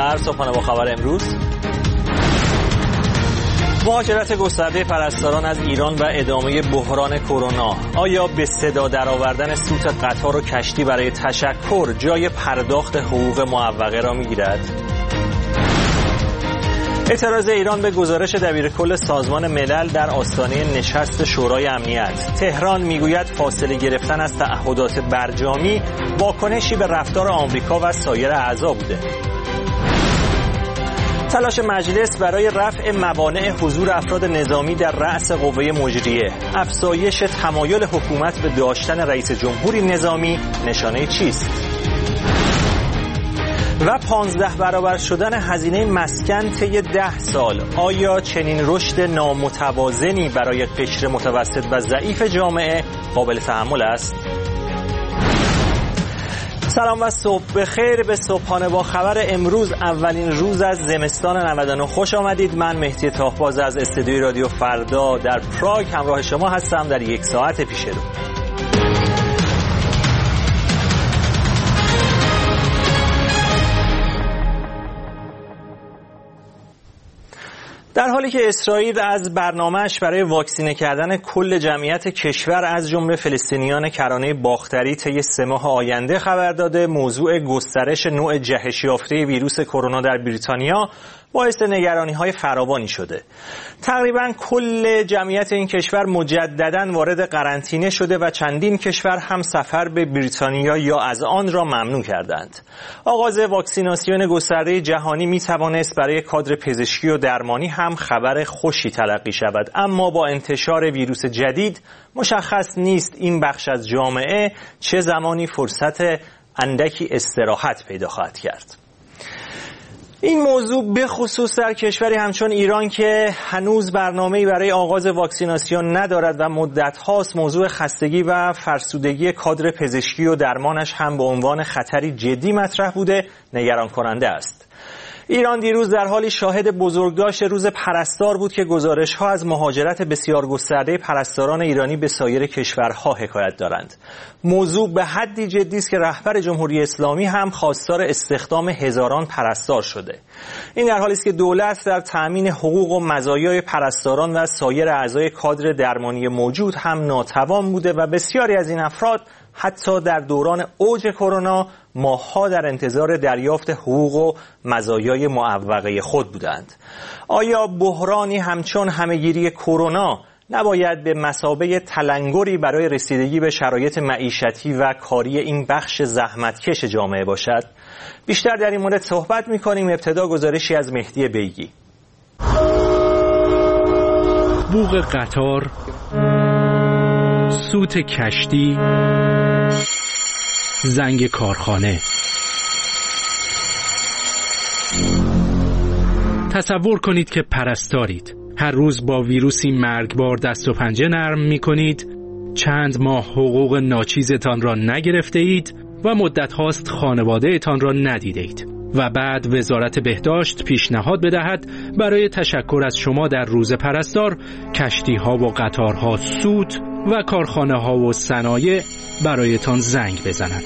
خبر، صبحانه با خبر امروز. مهاجرت گسترده پرستاران از ایران و ادامه بحران کرونا. آیا به صدا درآوردن سوت قطار و کشتی برای تشکر جای پرداخت حقوق معوقه را میگیرد؟ اعتراض ایران به گزارش دبیرکل سازمان ملل در آستانه نشست شورای امنیت. تهران میگوید فاصله گرفتن از تعهدات برجامی واکنشی به رفتار آمریکا و سایر اعضا بوده. تلاش مجلس برای رفع موانع حضور افراد نظامی در رأس قوه مجریه. افزایش تمایل حکومت به داشتن رئیس جمهوری نظامی نشانه چیست؟ و 15 برابر شدن هزینه مسکن طی 10 سال. آیا چنین رشد نامتوازنی برای قشر متوسط و ضعیف جامعه قابل تحمل است؟ سلام و صبح بخیر به صبحانه با خبر امروز، اولین روز از زمستان 99 خوش آمدید. من مهدی تاهباز از استودیوی رادیو فردا در پراگ همراه شما هستم در یک ساعت پیش رو. در حالی که اسرائیل از برنامه‌اش برای واکسینه کردن کل جمعیت کشور از جمله فلسطینیان کرانه باختری طی 3 ماه آینده خبر داده، موضوع گسترش نوع جهش یافته ویروس کرونا در بریتانیا باعث نگرانی‌های فراوانی شده. تقریباً کل جمعیت این کشور مجدداً وارد قرنطینه شده و چندین کشور هم سفر به بریتانیا یا از آن را ممنوع کردند. آغاز واکسیناسیون گسترده جهانی می‌توانست برای کادر پزشکی و درمانی هم خبر خوشی تلقی شود، اما با انتشار ویروس جدید مشخص نیست این بخش از جامعه چه زمانی فرصت اندکی استراحت پیدا خواهد کرد. این موضوع به خصوص در کشوری همچون ایران که هنوز برنامه‌ای برای آغاز واکسیناسیون ندارد و مدت هاست موضوع خستگی و فرسودگی کادر پزشکی و درمانش هم به عنوان خطری جدی مطرح بوده، نگران کننده است. ایران دیروز در حالی شاهد بزرگداشت روز پرستار بود که گزارش‌ها از مهاجرت بسیار گسترده پرستاران ایرانی به سایر کشورها حکایت دارند. موضوع به حدی جدی است که رهبر جمهوری اسلامی هم خواستار استخدام هزاران پرستار شده. این در حالی است که دولت در تأمین حقوق و مزایای پرستاران و سایر اعضای کادر درمانی موجود هم ناتوان بوده و بسیاری از این افراد حتی در دوران اوج کرونا ماه‌ها در انتظار دریافت حقوق و مزایای معوقه خود بودند. آیا بحرانی همچون همه‌گیری کرونا نباید به مثابه تلنگری برای رسیدگی به شرایط معیشتی و کاری این بخش زحمتکش جامعه باشد؟ بیشتر در این مورد صحبت می‌کنیم. ابتدا گزارشی از مهدی بیگی. بوق قطار، سوت کشتی، زنگ کارخانه. تصور کنید که پرستارید. هر روز با ویروسی مرگبار دست و پنجه نرم می کنید. چند ماه حقوق ناچیزتان را نگرفته اید و مدت هاست خانواده تان را ندیده اید. و بعد وزارت بهداشت پیشنهاد بدهد برای تشکر از شما در روز پرستار کشتی ها و قطارها سوت و کارخانه ها و صنایع برایتان زنگ بزند.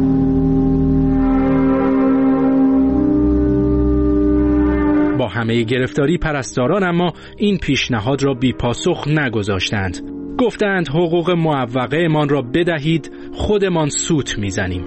با همه گرفتاری پرستاران اما این پیشنهاد را بی پاسخ نگذاشتند. گفتند حقوق معوقه مان را بدهید، خودمان سوت میزنیم.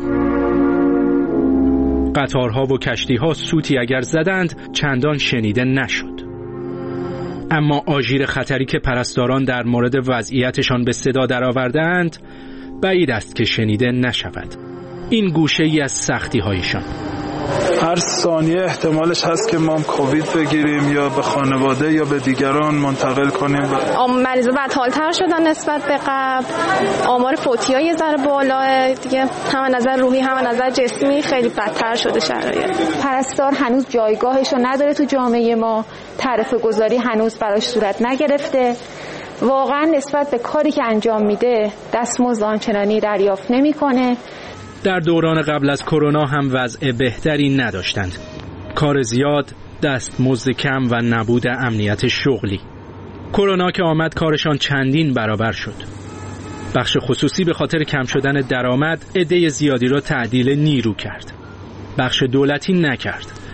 قطارها و کشتیها سوتی اگر زدند چندان شنیده نشد. اما آژیر خطری که پرستاران در مورد وضعیتشان به صدا درآورده‌اند بعید است که شنیده نشود. این گوشه‌ای از سختی‌هایشان. هر ثانیه احتمالش هست که ما کووید بگیریم یا به خانواده یا به دیگران منتقل کنیم. مریضا بدحال‌تر شدن نسبت به قبل. آمار فوتی‌ها یه ذره بالاه دیگه، هم نظر روحی هم نظر جسمی خیلی بدتر شده شرایط. پرستار هنوز جایگاهش رو نداره تو جامعه ما. تعرفه گذاری هنوز براش صورت نگرفته. واقعا نسبت به کاری که انجام میده دستمزد آنچنانی دریافت نمی‌کنه. در دوران قبل از کرونا هم وضع بهتری نداشتند. کار زیاد، دستمزد کم و نبود امنیت شغلی. کرونا که آمد کارشان چندین برابر شد. بخش خصوصی به خاطر کم شدن درآمد عده زیادی را تعدیل نیرو کرد. بخش دولتی نکرد.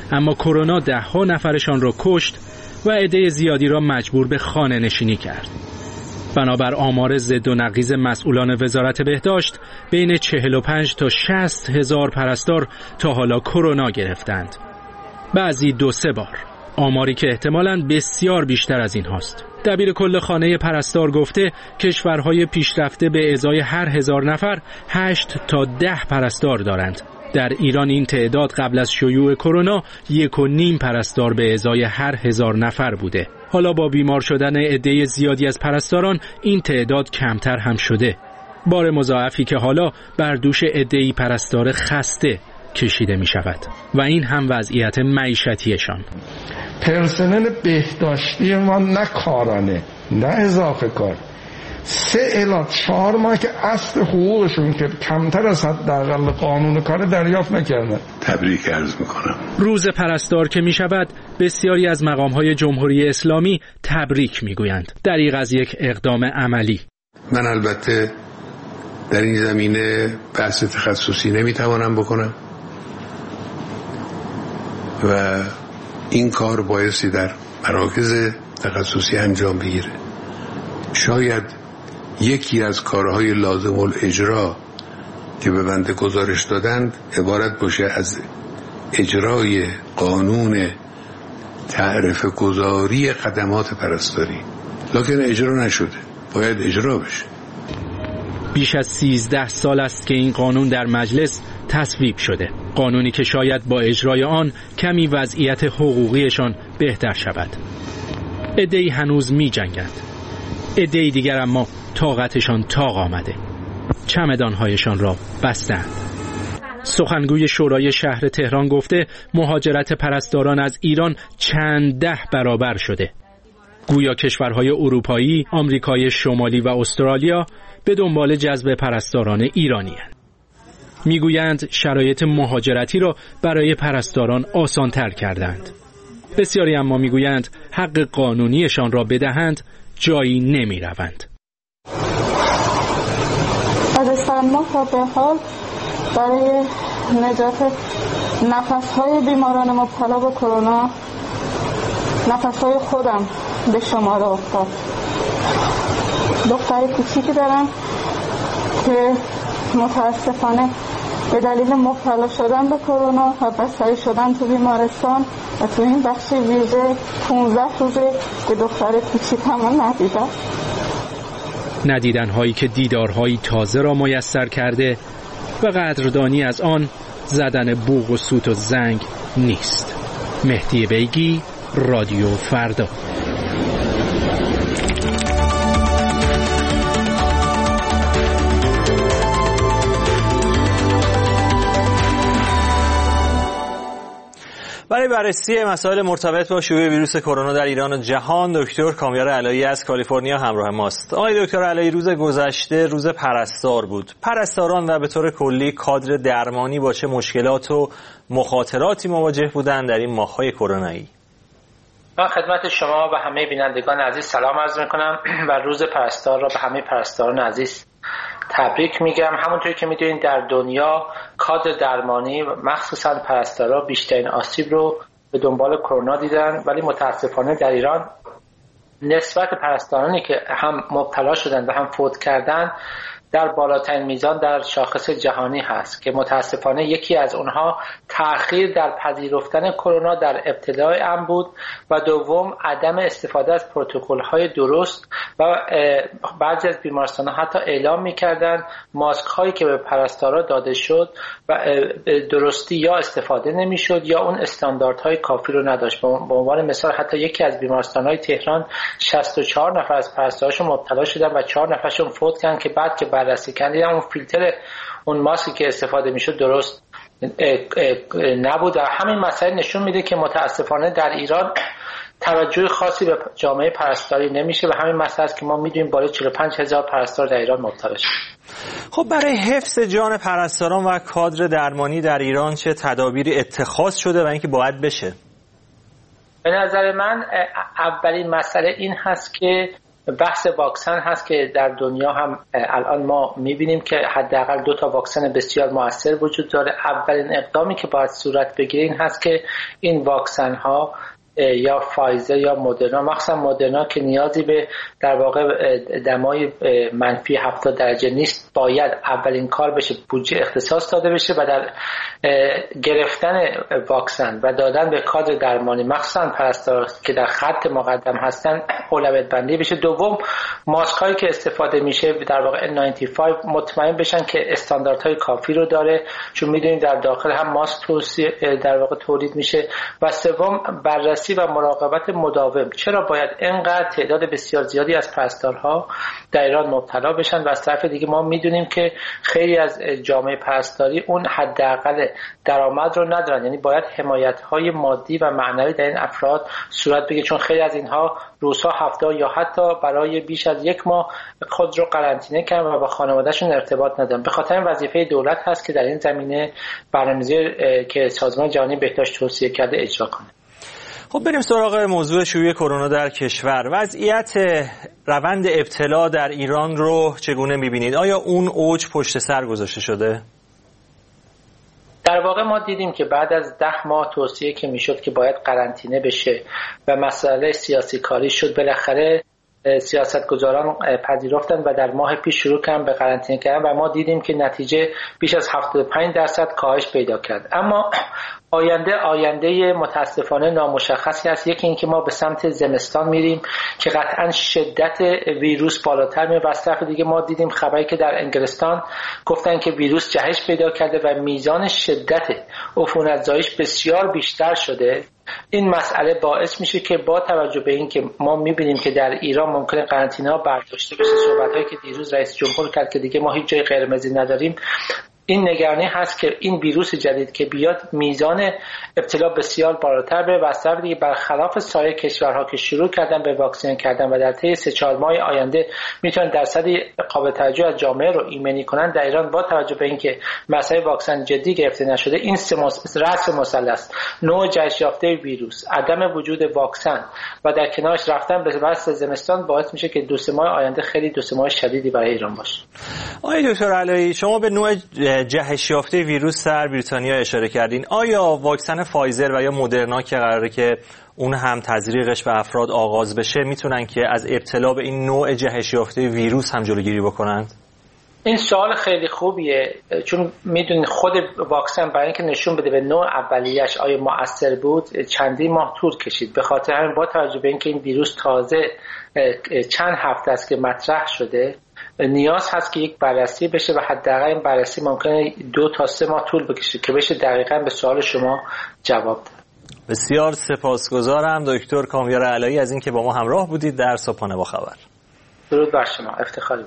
اما کرونا 10 نفرشان را کشت و عده زیادی را مجبور به خانه نشینی کرد. بنابر آمار ضد و نقیض مسئولان وزارت بهداشت، بین 45 تا 60 هزار پرستار تا حالا کرونا گرفتند. بعضی 2-3 بار. آماری که احتمالاً بسیار بیشتر از این هاست. دبیر کل خانه پرستار گفته کشورهای پیشرفته به ازای هر 1000 نفر 8 تا 10 پرستار دارند. در ایران این تعداد قبل از شیوع کرونا 1.5 پرستار به ازای هر 1000 نفر بوده. حالا با بیمار شدن عده زیادی از پرستاران این تعداد کمتر هم شده. بار مضاعفی که حالا بر دوش عده‌ای پرستار خسته کشیده می شود و این هم وضعیت معیشتیشان. پرسنل بهداشتی ما نه کارانه نه اضافه کار 3 الی 4 ماه که اصل حقوقشون که کمتر از حداقل قانون کار دریافت نکردن. تبریک عرض میکنم. روز پرستار که می شود بسیاری از مقام‌های جمهوری اسلامی تبریک میگویند. دریغ از یک اقدام عملی. من البته در این زمینه بحث تخصصی نمیتوانم بکنم و این کار بایستی در مراکز تخصصی انجام بگیره. شاید یکی از کارهای لازم الاجرا که به بنده گزارش دادند عبارت باشه از اجرای قانون تعرفه گذاری خدمات پرستاری، لکن اجرا نشده، باید اجرا بشه. بیش از 13 سال است که این قانون در مجلس تصویب شده. قانونی که شاید با اجرای آن کمی وضعیت حقوقیشان بهتر شود. عده‌ای هنوز می جنگند. عده‌ای دیگر اما طاقتشان طاق آمده. چمدانهایشان را بستند. سخنگوی شورای شهر تهران گفته مهاجرت پرستاران از ایران چند 10 برابر شده. گویا کشورهای اروپایی، آمریکای شمالی و استرالیا به دنبال جذب پرستاران ایرانی هستند. میگویند شرایط مهاجرتی را برای پرستاران آسان‌تر کردند. بسیاری اما میگویند حق قانونیشان را بدهند جایی نمیروند. از چند ماه تا به حال برای نجات نفس‌های بیماران مبتلا به کرونا نفس‌های خودم به شمار افتاد. دختری کوچیکی دارم که متاسفانه به دلیل مبتلا شدن به کرونا و بستری شدن تو بیمارستان و تو این بخش ویژه 15 روزه که دختر کوچیکم ندیدم. ندیدن‌هایی که دیدارهایی تازه را میسر کرده و قدردانی از آن زدن بوق و سوت و زنگ نیست. مهدی بیگی، رادیو فردا. برای بررسی مسائل مرتبط با شیوع ویروس کرونا در ایران و جهان دکتر کامیار علایی از کالیفرنیا همراه ماست. آقای دکتر علایی، روز گذشته روز پرستار بود. پرستاران و به طور کلی کادر درمانی با چه مشکلات و مخاطراتی مواجه بودند در این ماه‌های کرونایی؟ من خدمت شما و همه بینندگان عزیز سلام عرض می‌کنم و روز پرستار را به همه پرستاران عزیز تبریک میگم. همونطوری که میدونید در دنیا کادر درمانی و مخصوصا پرستارا بیشترین آسیب رو به دنبال کرونا دیدن، ولی متاسفانه در ایران نسبت پرستارانی که هم مبتلا شدن و هم فوت کردن در بالاترین میزان در شاخص جهانی هست که متاسفانه یکی از اونها تأخیر در پذیرفتن کرونا در ابتدای امر بود و دوم عدم استفاده از پروتکل‌های درست و بعضی از بیمارستان‌ها حتی اعلام می‌کردند ماسک هایی که به پرستارا داده شد و درستی یا استفاده نمی‌شد یا اون استانداردهای کافی رو نداشت. به عنوان مثال حتی یکی از بیمارستان‌های تهران 64 نفر از پرستاراشون مبتلا شدن و 4 نفرشون فوت کردن که بعد که بررسی کردن اون فیلتر اون ماسکی که استفاده میشد درست نبود. همین مسئله نشون میده که متاسفانه در ایران توجه خاصی به جامعه پرستاری نمیشه و همین مسئله است که ما میدونیم بالای 45,000 پرستار در ایران مبتلا شدن. خب برای حفظ جان پرستاران و کادر درمانی در ایران چه تدابیری اتخاذ شده و اینکه باید بشه؟ به نظر من اولین مسئله این هست که بحث واکسن هست که در دنیا هم الان ما میبینیم که حداقل 2 واکسن بسیار مؤثر وجود داره. اولین اقدامی که باید صورت بگیره این هست که این واکسن ها یا فایزر یا مدرنا، مخصوصا مدرنا که نیازی به در واقع دمای منفی 70 درجه نیست، باید اولین کار بشه بودجه اختصاص داده بشه و در گرفتن واکسن و دادن به کادر درمانی مخصوصا پرستاران که در خط مقدم هستن اولویت بندی بشه. دوم، ماسک هایی که استفاده میشه در واقع N95 مطمئن بشن که استانداردهای کافی رو داره، چون میدونیم در داخل هم ماسک در واقع تولید میشه. و سوم، بررسی و مراقبت مداوم. چرا باید اینقدر تعداد بسیار زیادی از پرستارها در ایران مبتلا بشن؟ و از طرف دیگه ما میدونیم که خیلی از جامعه پرستاری اون حداقل درآمد رو ندارن، یعنی باید حمایت‌های مادی و معنوی در این افراد صورت بگیره، چون خیلی از اینها روزها، هفته یا حتی برای بیش از 1 ماه خود رو قرنطینه کردن و با خانواده‌شون ارتباط ندارن. به خاطر این وظیفه دولت هست که در این زمینه برنامه‌ریزی که سازمان جهانی بهداشت توصیه کرده اجرا کنه. خب بریم سراغ موضوع شیوع کرونا در کشور. وضعیت روند ابتلا در ایران رو چگونه می‌بینید؟ آیا اون اوج پشت سر گذاشته شده؟ در واقع ما دیدیم که بعد از 10 ماه توصیه که میشد که باید قرنطینه بشه و مسئله سیاسی کاری شد، بالاخره سیاستگزاران پذیرفتن و در ماه پیش شروع کردن به قرنطینه کردن و ما دیدیم که نتیجه بیش از 75% کاهش پیدا کرد. اما آینده متاسفانه نامشخصی هست. یکی این که ما به سمت زمستان میریم که قطعا شدت ویروس بالاتر میره و از طرف دیگه ما دیدیم خبری که در انگلستان گفتن که ویروس جهش پیدا کرده و میزان شدت عفونت‌زاییش بسیار بیشتر شده. این مسئله باعث میشه که با توجه به این که ما میبینیم که در ایران ممکنه قرنطینه‌ها برداشته بشه، صحبت‌هایی که دیروز رئیس جمهور کرد که دیگه ما هیچ جای قرمزی نداریم، این نگرانی هست که این ویروس جدید که بیاد میزان ابتلا بسیار بالاتر بره و از طرف دیگه برخلاف سایر کشورها که شروع کردن به واکسینه کردن و در طی 3-4 ماه آینده میتونن درصدی قابل توجه از جامعه رو ایمنی کنن، در ایران با توجه به اینکه مسئله واکسن جدی گرفته نشده، این رأس مثلث، نوع جهش یافته ویروس، عدم وجود واکسن و در کنارش رفتن به فصل زمستان باعث میشه که 2-3 ماه آینده خیلی 2-3 ماه شدیدی برای ایران باشه. آقای دکتر علایی، شما به نوع جهش یافته ویروس در بریتانیا اشاره کردین. آیا واکسن فایزر و یا مدرنا که قراره که اون هم تزریقش به افراد آغاز بشه میتونن که از ابتلا به این نوع جهش یافته ویروس هم جلوگیری بکنند؟ این سوال خیلی خوبیه، چون میدونید خود واکسن برای اینکه نشون بده به نوع اولیه‌اش آیا مؤثر بود چندین ماه طول کشید. به خاطر همین با توجه به اینکه این ویروس تازه چند هفته است که مطرح شده، نیاز هست که یک بررسی بشه و حداقل این بررسی ممکنه 2 تا 3 ماه طول بکشه که بشه دقیقاً به سوال شما جواب داد. بسیار سپاسگزارم دکتر کامیار علایی از اینکه با ما همراه بودید در صبحانه با خبر. درود بر شما، افتخاری.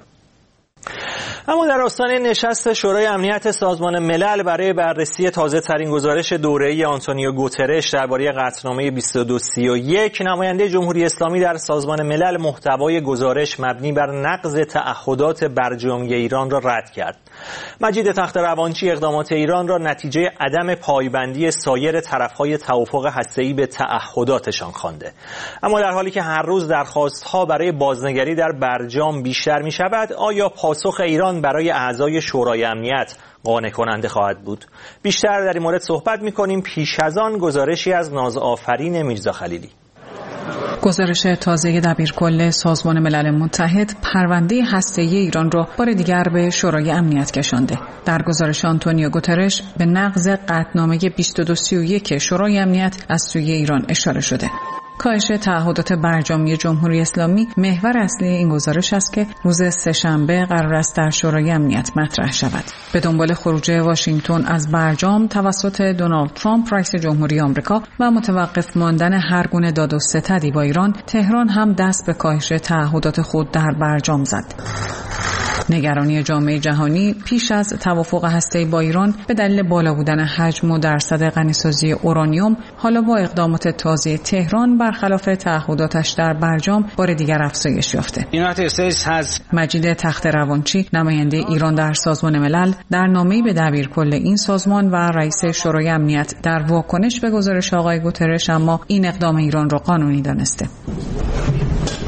اما در آستانه نشست شورای امنیت سازمان ملل برای بررسی تازه ترین گزارش دوره‌ای آنتونیو گوترش درباره قطعنامه 2231 نماینده جمهوری اسلامی در سازمان ملل محتوای گزارش مبنی بر نقض تعهدات برجامی ایران را رد کرد. مجید تخت‌روانچی اقدامات ایران را نتیجه عدم پایبندی سایر طرف‌های توافق هسته‌ای به تعهداتشان خوانده. اما در حالی که هر روز درخواست‌ها برای بازنگری در برجام بیشتر می‌شود، آیا پاسخ ایران برای اعضای شورای امنیت قانع کننده خواهد بود؟ بیشتر در این مورد صحبت می‌کنیم پیش از آن گزارشی از نازآفرین میرزا خلیلی. گزارش تازه دبیرکل سازمان ملل متحد پرونده هسته‌ای ایران را بار دیگر به شورای امنیت کشانده. در گزارش آنتونیو گوترش به نقض قطعنامه 2231 شورای امنیت از سوی ایران اشاره شده. کاهش تعهدات برجامی جمهوری اسلامی محور اصلی این گزارش است که روز سه‌شنبه قرار است در شورای امنیت مطرح شود. به دنبال خروج واشنگتن از برجام توسط دونالد ترامپ رئیس جمهوری آمریکا و متوقف ماندن هر گونه داد و ستدی با ایران، تهران هم دست به کاهش تعهدات خود در برجام زد. نگرانی جامعه جهانی پیش از توافق هسته‌ای با ایران به دلیل بالا بودن حجم و درصد غنیسازی اورانیوم، حالا با اقدامات تازه تهران برخلاف تعهداتش در برجام بار دیگر افزایش یافته. مجید تخت‌روانچی نماینده ایران در سازمان ملل در نامه‌ای به دبیرکل این سازمان و رئیس شورای امنیت در واکنش به گزارش آقای گوترش اما این اقدام ایران را قانونی دانسته.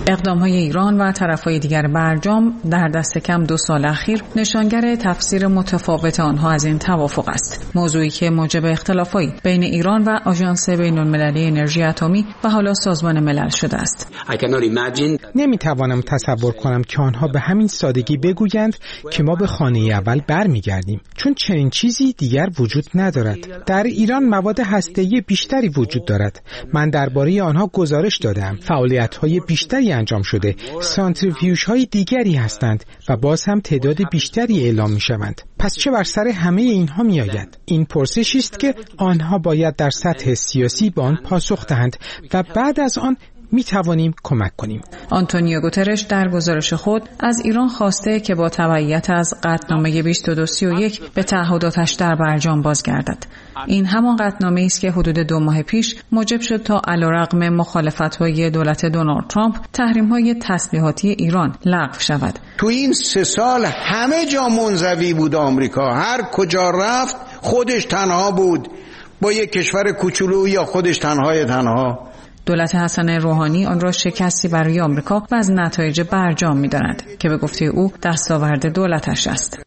اقدام‌های ایران و طرف‌های دیگر برجام در دست کم 2 سال اخیر نشانگر تفسیر متفاوت آنها از این توافق است. موضوعی که موجب اختلافات بین ایران و آژانس بین‌المللی انرژی اتمی و حالا سازمان ملل شده است. نمی‌توانم تصور کنم که آنها به همین سادگی بگویند که ما به خانه اول برمیگردیم، چون چنین چیزی دیگر وجود ندارد. در ایران مواد هسته‌ای بیشتری وجود دارد. من درباره آنها گزارش دادم. فعالیت‌های بیشتری انجام شده. سانتریفیوژهای دیگری هستند و باز هم تعداد بیشتری اعلام می‌شوند. پس چه بر سر همه اینها می‌آید؟ این پرسشی است که آنها باید در سطح سیاسی به آن پاسخ دهند و بعد از آن می توانیم کمک کنیم. آنتونیو گوترش در گزارش خود از ایران خواسته که با تبعیت از قطعنامه 2231 به تعهداتش در برجام بازگردد. این همان قطعنامه است که حدود 2 ماه پیش موجب شد تا علیرغم مخالفت‌های دولت دونالد ترامپ تحریم‌های تسلیحاتی ایران لغو شود. تو این 3 سال همه جا منزوی بود آمریکا، هر کجا رفت خودش تنها بود، با یک کشور کوچولو یا خودش تنها. دولت حسن روحانی آن را شکستی برای آمریکا و از نتایج برجام می‌داند که به گفته او دستاورد دولتش است.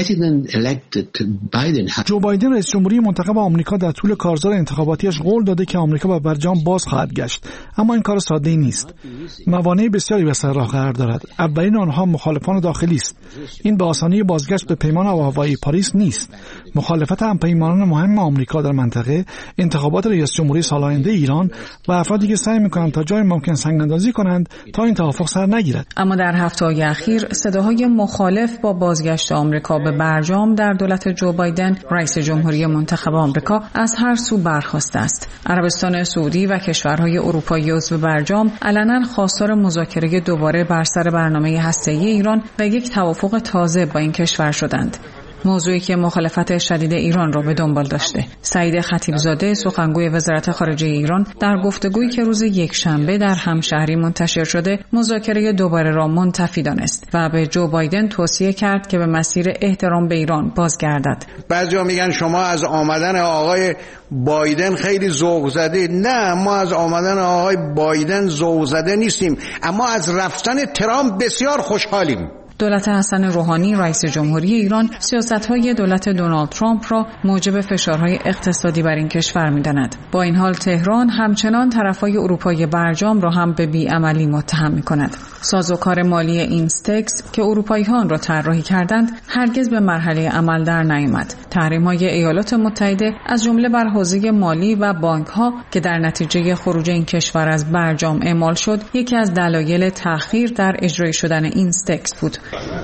جو بایدن رئیس جمهوری منتخب آمریکا در طول کارزار انتخاباتیش قول داده که آمریکا به برجام باز خواهد گشت، اما این کار ساده‌ای نیست. موانع بسیاری به سر راه قرار دارد. اولین آنها مخالفان داخلی است. این به آسانی بازگشت به پیمان آب‌وهوایی پاریس نیست. مخالفت همپیمانان مهم آمریکا در منطقه، انتخابات رئیس جمهوری سال آینده ایران و افرادی که سعی می‌کنند تا جای ممکن سنگ‌اندازی کنند تا این توافق سر نگیرد. اما در هفته‌های اخیر صداهای مخالف با بازگشت آمریکا به برجام در دولت جو بایدن رئیس جمهوری منتخب آمریکا از هر سو برخاسته است. عربستان سعودی و کشورهای اروپایی عضو برجام علنا خواستار مذاکره دوباره بر سر برنامه هسته‌ای ایران و یک توافق تازه با این کشور شدند. موضوعی که مخالفت شدید ایران را به دنبال داشته. سعید خطیبزاده سخنگوی وزارت خارجه ایران در گفتگویی که روز یکشنبه در همشهری منتشر شده مذاکره دوباره را منتفی دانست و به جو بایدن توصیه کرد که به مسیر احترام به ایران بازگردد. بعضیا میگن شما از آمدن آقای بایدن خیلی ذوق زده. نه، ما از آمدن آقای بایدن ذوق زده نیستیم، اما از رفتن ترامپ بسیار خوشحالیم. دولت حسن روحانی رئیس جمهوری ایران سیاست‌های دولت دونالد ترامپ را موجب فشارهای اقتصادی بر این کشور می‌داند. با این حال تهران همچنان طرفای اروپایی برجام را هم به بیعملی متهم می‌کند. سازوکار مالی اینستکس که اروپایی‌ها آن را طراحی کردند هرگز به مرحله عمل در نیامد. تحریم‌های ایالات متحده از جمله بر حوزه مالی و بانک‌ها که در نتیجه خروج این کشور از برجام اعمال شد یکی از دلایل تأخیر در اجرای شدن اینستکس بود.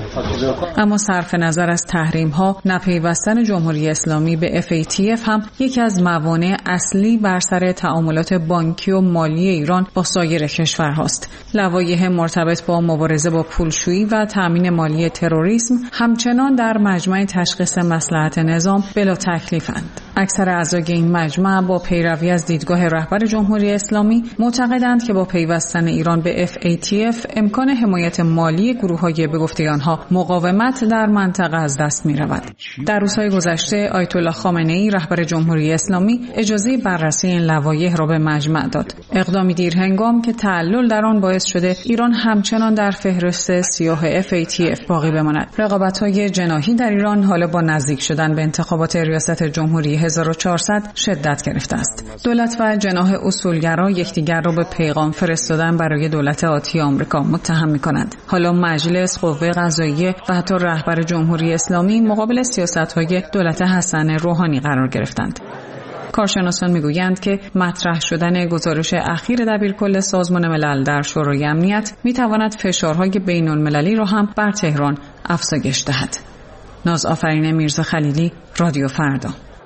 اما صرف نظر از تحریم‌ها، نپیوستن جمهوری اسلامی به FATF هم یکی از موانع اصلی بر سر تعاملات بانکی و مالی ایران با سایر کشورهاست. لوایح مرتبط با مبارزه با پولشویی و تامین مالی تروریسم همچنان در مجمع تشخیص مصلحت نظام بلا تکلیفند. اکثر اعضای این مجمع با پیروی از دیدگاه رهبر جمهوری اسلامی معتقدند که با پیوستن ایران به FATF امکان حمایت مالی گروه‌های به گفته آنها مقاومت در منطقه از دست می‌رود. در روزهای گذشته آیت الله خامنه‌ای رهبر جمهوری اسلامی اجازه بررسی این لوایح را به مجمع داد. اقدامی دیرهنگام که تعلل در آن باعث شده ایران همچنان در فهرست سیاه FATF باقی بماند. رقابت‌های جناحی در ایران حالا با نزدیک شدن به انتخابات ریاست جمهوری 1400 شدت گرفته است. دولت و جناح اصولگرا یکدیگر را به پیغام فرستادن برای دولت آتی آمریکا متهم می‌کنند. حالا مجلس، قوه قضاییه و حتی رهبر جمهوری اسلامی مقابل سیاست‌های دولت حسن روحانی قرار گرفتند. کارشناسان میگویند که مطرح شدن گزارش اخیر دبیرکل سازمان ملل در شورای امنیت میتواند فشارهای بین‌المللی را هم بر تهران افزایش دهد. نازآفرین میرزا خلیلی، رادیو فردا.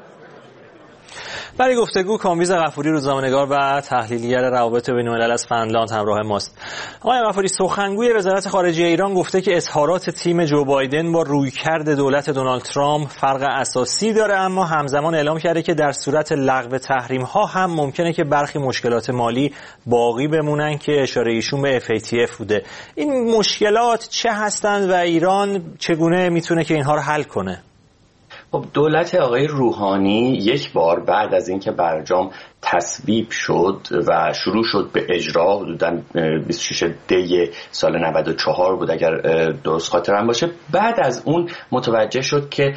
برای گفتگو کامبیز غفوری روزنامه‌نگار و تحلیلگر روابط بین‌الملل از فنلاند همراه ماست. آقای غفوری، سخنگوی وزارت خارجه ایران گفته که اظهارات تیم جو بایدن با رویکرد دولت دونالد ترامپ فرق اساسی داره، اما همزمان اعلام کرده که در صورت لغو تحریم‌ها هم ممکنه که برخی مشکلات مالی باقی بمونن که اشاره ایشون به FATF بوده. این مشکلات چه هستند و ایران چگونه میتونه که اینها رو حل کنه؟ خب دولت آقای روحانی یک بار بعد از اینکه برجام تصویب شد و شروع شد به اجرا، حدوداً 26 دی سال 94 بود اگر درست خاطرم باشه، بعد از اون متوجه شد که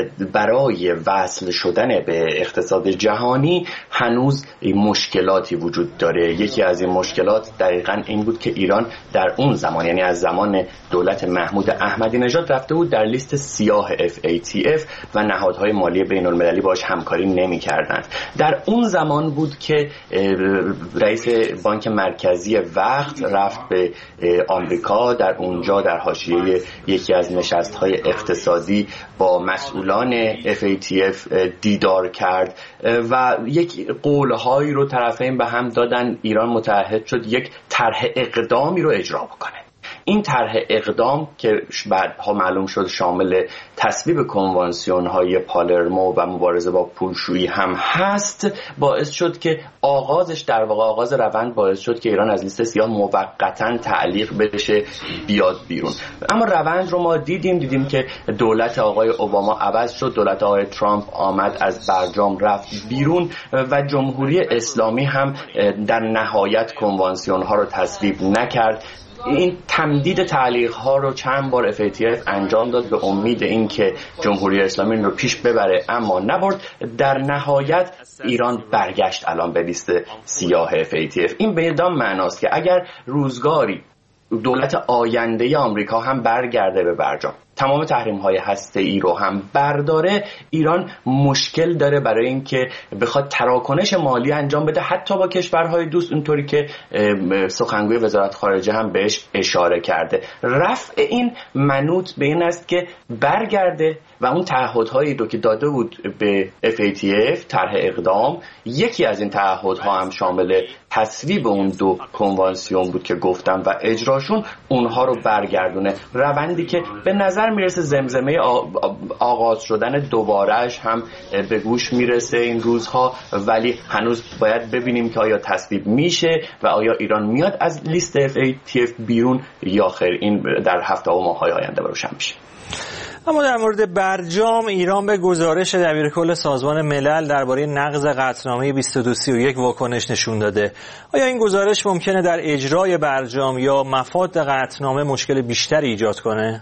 برای وصل شدن به اقتصاد جهانی هنوز مشکلاتی وجود داره. یکی از این مشکلات دقیقاً این بود که ایران در اون زمان، یعنی از زمان دولت محمود احمدی نژاد، رفته بود در لیست سیاه FATF و نهادهای مالی بین المللی باش همکاری نمی کردند. در اون زمان بود که رئیس بانک مرکزی وقت رفت به آمریکا، در اونجا در حاشیه یکی از نشست‌های اقتصادی با مسئولان FATF دیدار کرد و یک قول‌هایی رو طرفین به هم دادن. ایران متعهد شد یک طرح اقدامی رو اجرا بکنه. این طرح اقدام که بعدها معلوم شد شامل تصویب کنوانسیون‌های پالرمو و مبارزه با پولشویی هم هست، باعث شد که آغاز روند باعث شد که ایران از لیست سیاه موقتاً تعلیق بشه، بیاد بیرون. اما روند رو ما دیدیم که دولت آقای اوباما عوض شد، دولت آقای ترامپ آمد از برجام رفت بیرون و جمهوری اسلامی هم در نهایت کنوانسیون‌ها رو تصویب نکرد. این تمدید تعلیق ها رو چند بار FATF انجام داد به امید این که جمهوری اسلامی رو پیش ببره، اما نبرد. در نهایت ایران برگشت الان به لیست سیاه FATF. این بدان معناست که اگر روزگاری دولت آینده آمریکا هم برگرده به برجام، تمام تحریم‌های هسته‌ای رو هم برداره، ایران مشکل داره برای اینکه بخواد تراکنش مالی انجام بده حتی با کشورهای دوست، اونطوری که سخنگوی وزارت خارجه هم بهش اشاره کرده. رفع این منوط به این است که برگرده و اون تعهدهایی رو که داده بود به FATF، طرح اقدام، یکی از این تعهدها هم شامل تصویب اون دو کنوانسیون بود که گفتم و اجراشون، اونها رو برگردونه. روندی که به نظر میرسه زمزمه آغاز شدن دوبارهش هم به گوش میرسه این روزها، ولی هنوز باید ببینیم که آیا تصویب میشه و آیا ایران میاد از لیست FATF بیرون یا خیر. این در هفته و ماه‌های آینده روشن میشه. اما در مورد برجام، ایران به گزارش دبیرکل سازمان ملل درباره نقض قطعنامه 2231 واکنش نشون داده. آیا این گزارش ممکنه در اجرای برجام یا مفاد قطعنامه مشکل بیشتری ایجاد کنه؟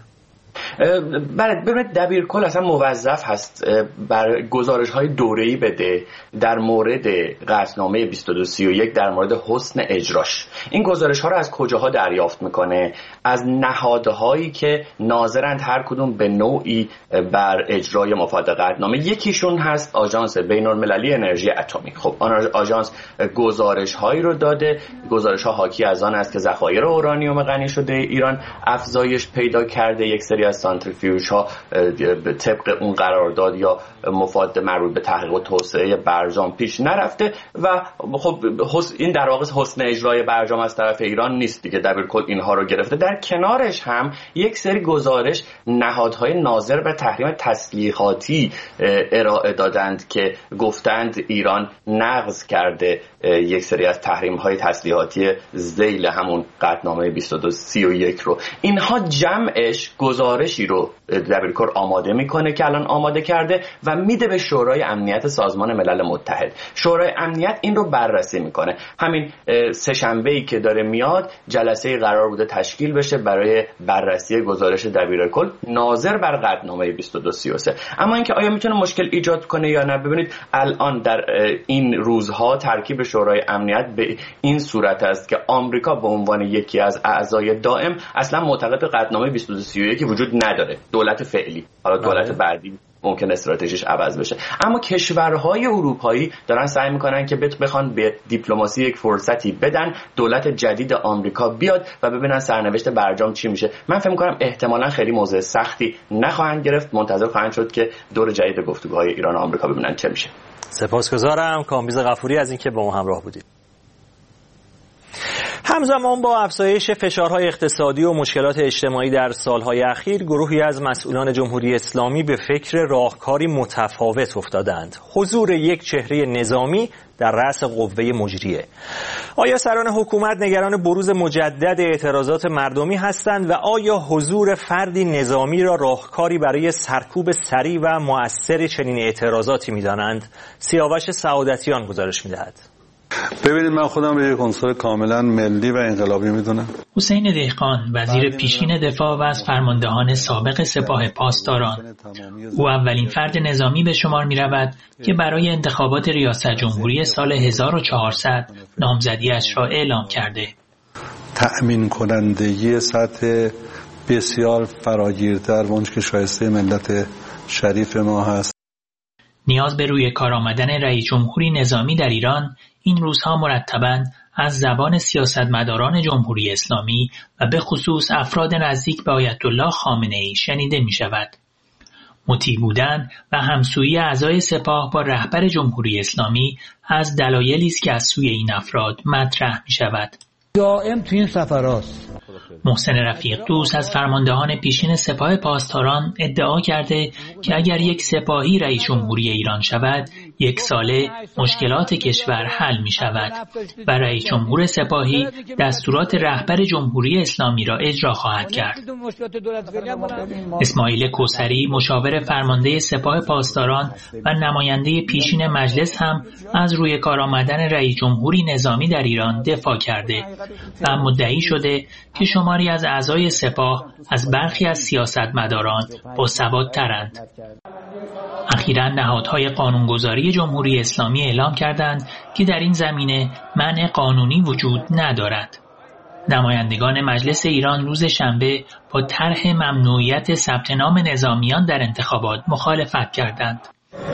ببینید دبیرکل اصلا موظف هست بر گزارش‌های دوره‌ای بده در مورد قطعنامه 2231 در مورد حسن اجراش. این گزارش‌ها رو از کجاها دریافت میکنه؟ از نهادهایی که ناظرند هر کدوم به نوعی بر اجرای مفاد قطعنامه. یکیشون هست آژانس بین‌المللی انرژی اتمی. خب آژانس گزارش‌هایی رو داده، گزارش‌ها حاکی از آن است که ذخایر اورانیوم غنی شده ایران افزایش پیدا کرده، یک سری از سانتریفیوژ ها طبق اون قرارداد یا مفاد مربوط به تحقیق و توسعه برجام پیش نرفته و خب این در واقع حسن اجرای برجام از طرف ایران نیست دیگه. دبیرکل اینها رو گرفته. در کنارش هم یک سری گزارش نهادهای ناظر به تحریم تسلیحاتی ارائه دادند که گفتند ایران نقض کرده یک سری از تحریم‌های تسلیحاتی ذیل همون قطعنامه 2231 رو. اینها جمعش گزارشی رو دبیرکل آماده میکنه که الان آماده کرده و میده به شورای امنیت سازمان ملل متحد. شورای امنیت این رو بررسی میکنه. همین سه‌شنبه‌ای که داره میاد جلسه قرار بوده تشکیل بشه برای بررسی گزارش دبیرکل ناظر بر قطعنامه 2233. اما اینکه آیا میتونه مشکل ایجاد کنه یا نه، ببینید الان در این روزها ترکیب شورای امنیت به این صورت است که آمریکا به عنوان یکی از اعضای دائم اصلا معتقد قطعنامه 2231 وجود نداره. دولت فعلی، حالا دولت بعدی ممکن استراتژیش عوض بشه، اما کشورهای اروپایی دارن سعی میکنن که بخوان به دیپلماسی یک فرصتی بدن، دولت جدید آمریکا بیاد و ببینن سرنوشت برجام چی میشه. من فکر میکنم احتمالاً خیلی موضع سختی نخواهند گرفت، منتظر خواهند شد که دور جدید گفتگوهای ایران و آمریکا ببینن چه میشه. سپاسگزارم کامبیز غفوری از اینکه با ما همراه بودید. همزمان با افزایش فشارهای اقتصادی و مشکلات اجتماعی در سالهای اخیر، گروهی از مسئولان جمهوری اسلامی به فکر راهکاری متفاوت افتادند: حضور یک چهره نظامی در رأس قوه مجریه. آیا سران حکومت نگران بروز مجدد اعتراضات مردمی هستند و آیا حضور فردی نظامی را راهکاری برای سرکوب سریع و مؤثر چنین اعتراضاتی می‌دانند؟ سیاوش سعادتیان گزارش می‌دهد. ببینید، من خودم به یک عنصر کاملا ملی و انقلابی میدونم. حسین دهقان، وزیر پیشین دفاع و از فرماندهان سابق سپاه پاسداران، او اولین فرد نظامی به شمار می رود که برای انتخابات ریاست جمهوری سال 1400 نامزدیش را اعلام کرده. تأمین کنندگی سطح بسیار فراگیرتر و اونچه که شایسته ملت شریف ما هست. نیاز به روی کار آمدن رئیس جمهوری نظامی در ایران این روزها مرتباً از زبان سیاستمداران جمهوری اسلامی و به خصوص افراد نزدیک به آیت الله خامنه ای شنیده می شود. مطیع بودن و همسویی اعضای سپاه با رهبر جمهوری اسلامی از دلایلی است که از سوی این افراد مطرح می شود. دائم تو این سفراست. محسن رفیق دوست از فرماندهان پیشین سپاه پاسداران ادعا کرده که اگر یک سپاهی رئیس جمهوری ایران شود، یک ساله مشکلات کشور حل می شود و رئیس جمهور سپاهی دستورات رهبر جمهوری اسلامی را اجرا خواهد کرد. اسماعیل کوثری، مشاور فرمانده سپاه پاسداران و نماینده پیشین مجلس، هم از روی کار آمدن رئیس جمهوری نظامی در ایران دفاع کرده و مدعی شده که شماری از اعضای سپاه از برخی از سیاستمداران باسوادترند. اخیراً نهادهای قانونگذاری جمهوری اسلامی اعلام کردند که در این زمینه منع قانونی وجود ندارد. نمایندگان مجلس ایران روز شنبه با طرح ممنوعیت ثبت نام نظامیان در انتخابات مخالفت کردند.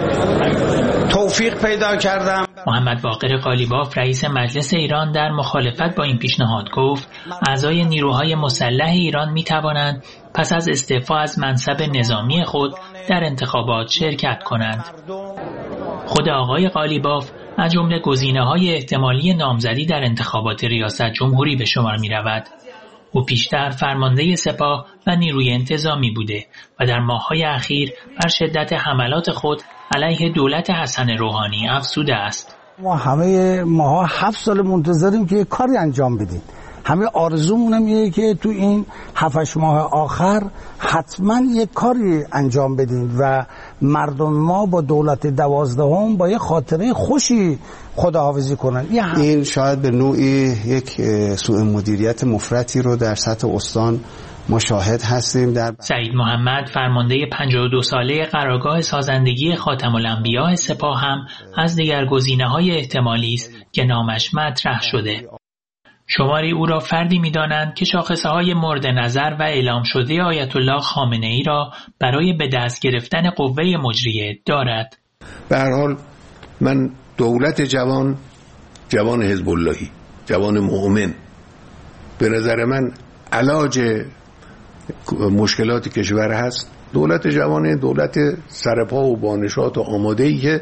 توفیق پیدا کردم. محمد باقر قالیباف، رئیس مجلس ایران، در مخالفت با این پیشنهاد گفت اعضای نیروهای مسلح ایران می توانند پس از استعفا از منصب نظامی خود در انتخابات شرکت کنند. خود آقای قالیباف از جمله گزینه‌های احتمالی نامزدی در انتخابات ریاست جمهوری به شمار می رود. او پیشتر فرمانده سپاه و نیروی انتظامی بوده و در ماه‌های اخیر بر شدت حملات خود علیه دولت حسن روحانی افزوده است. ما 7 سال منتظریم که یک کاری انجام بدیم. همه آرزومون اینه که تو این 7-8 ماه آخر حتما یک کاری انجام بدیم و مردم ما با دولت 12 با یه خاطره خوشی خداحافظی کنن. این شاید به نوعی یک سوء مدیریت مفرطی رو در سطح استان مشاهد هستیم. سعید محمد، فرمانده 52 ساله قرارگاه سازندگی خاتم الانبیاء سپاه، هم از دیگر گزینه‌های احتمالی است که نامش مطرح شده. شماری او را فردی می‌دانند که شاخصه‌های مورد نظر و اعلام شده آیت الله خامنه ای را برای به دست گرفتن قوه مجریه دارد. به هر حال من دولت جوان حزب اللهی، جوان مؤمن، به نظر من علاج مشکلات کشور هست. دولت جوان، دولت سرپا و بانشات و آماده‌ای که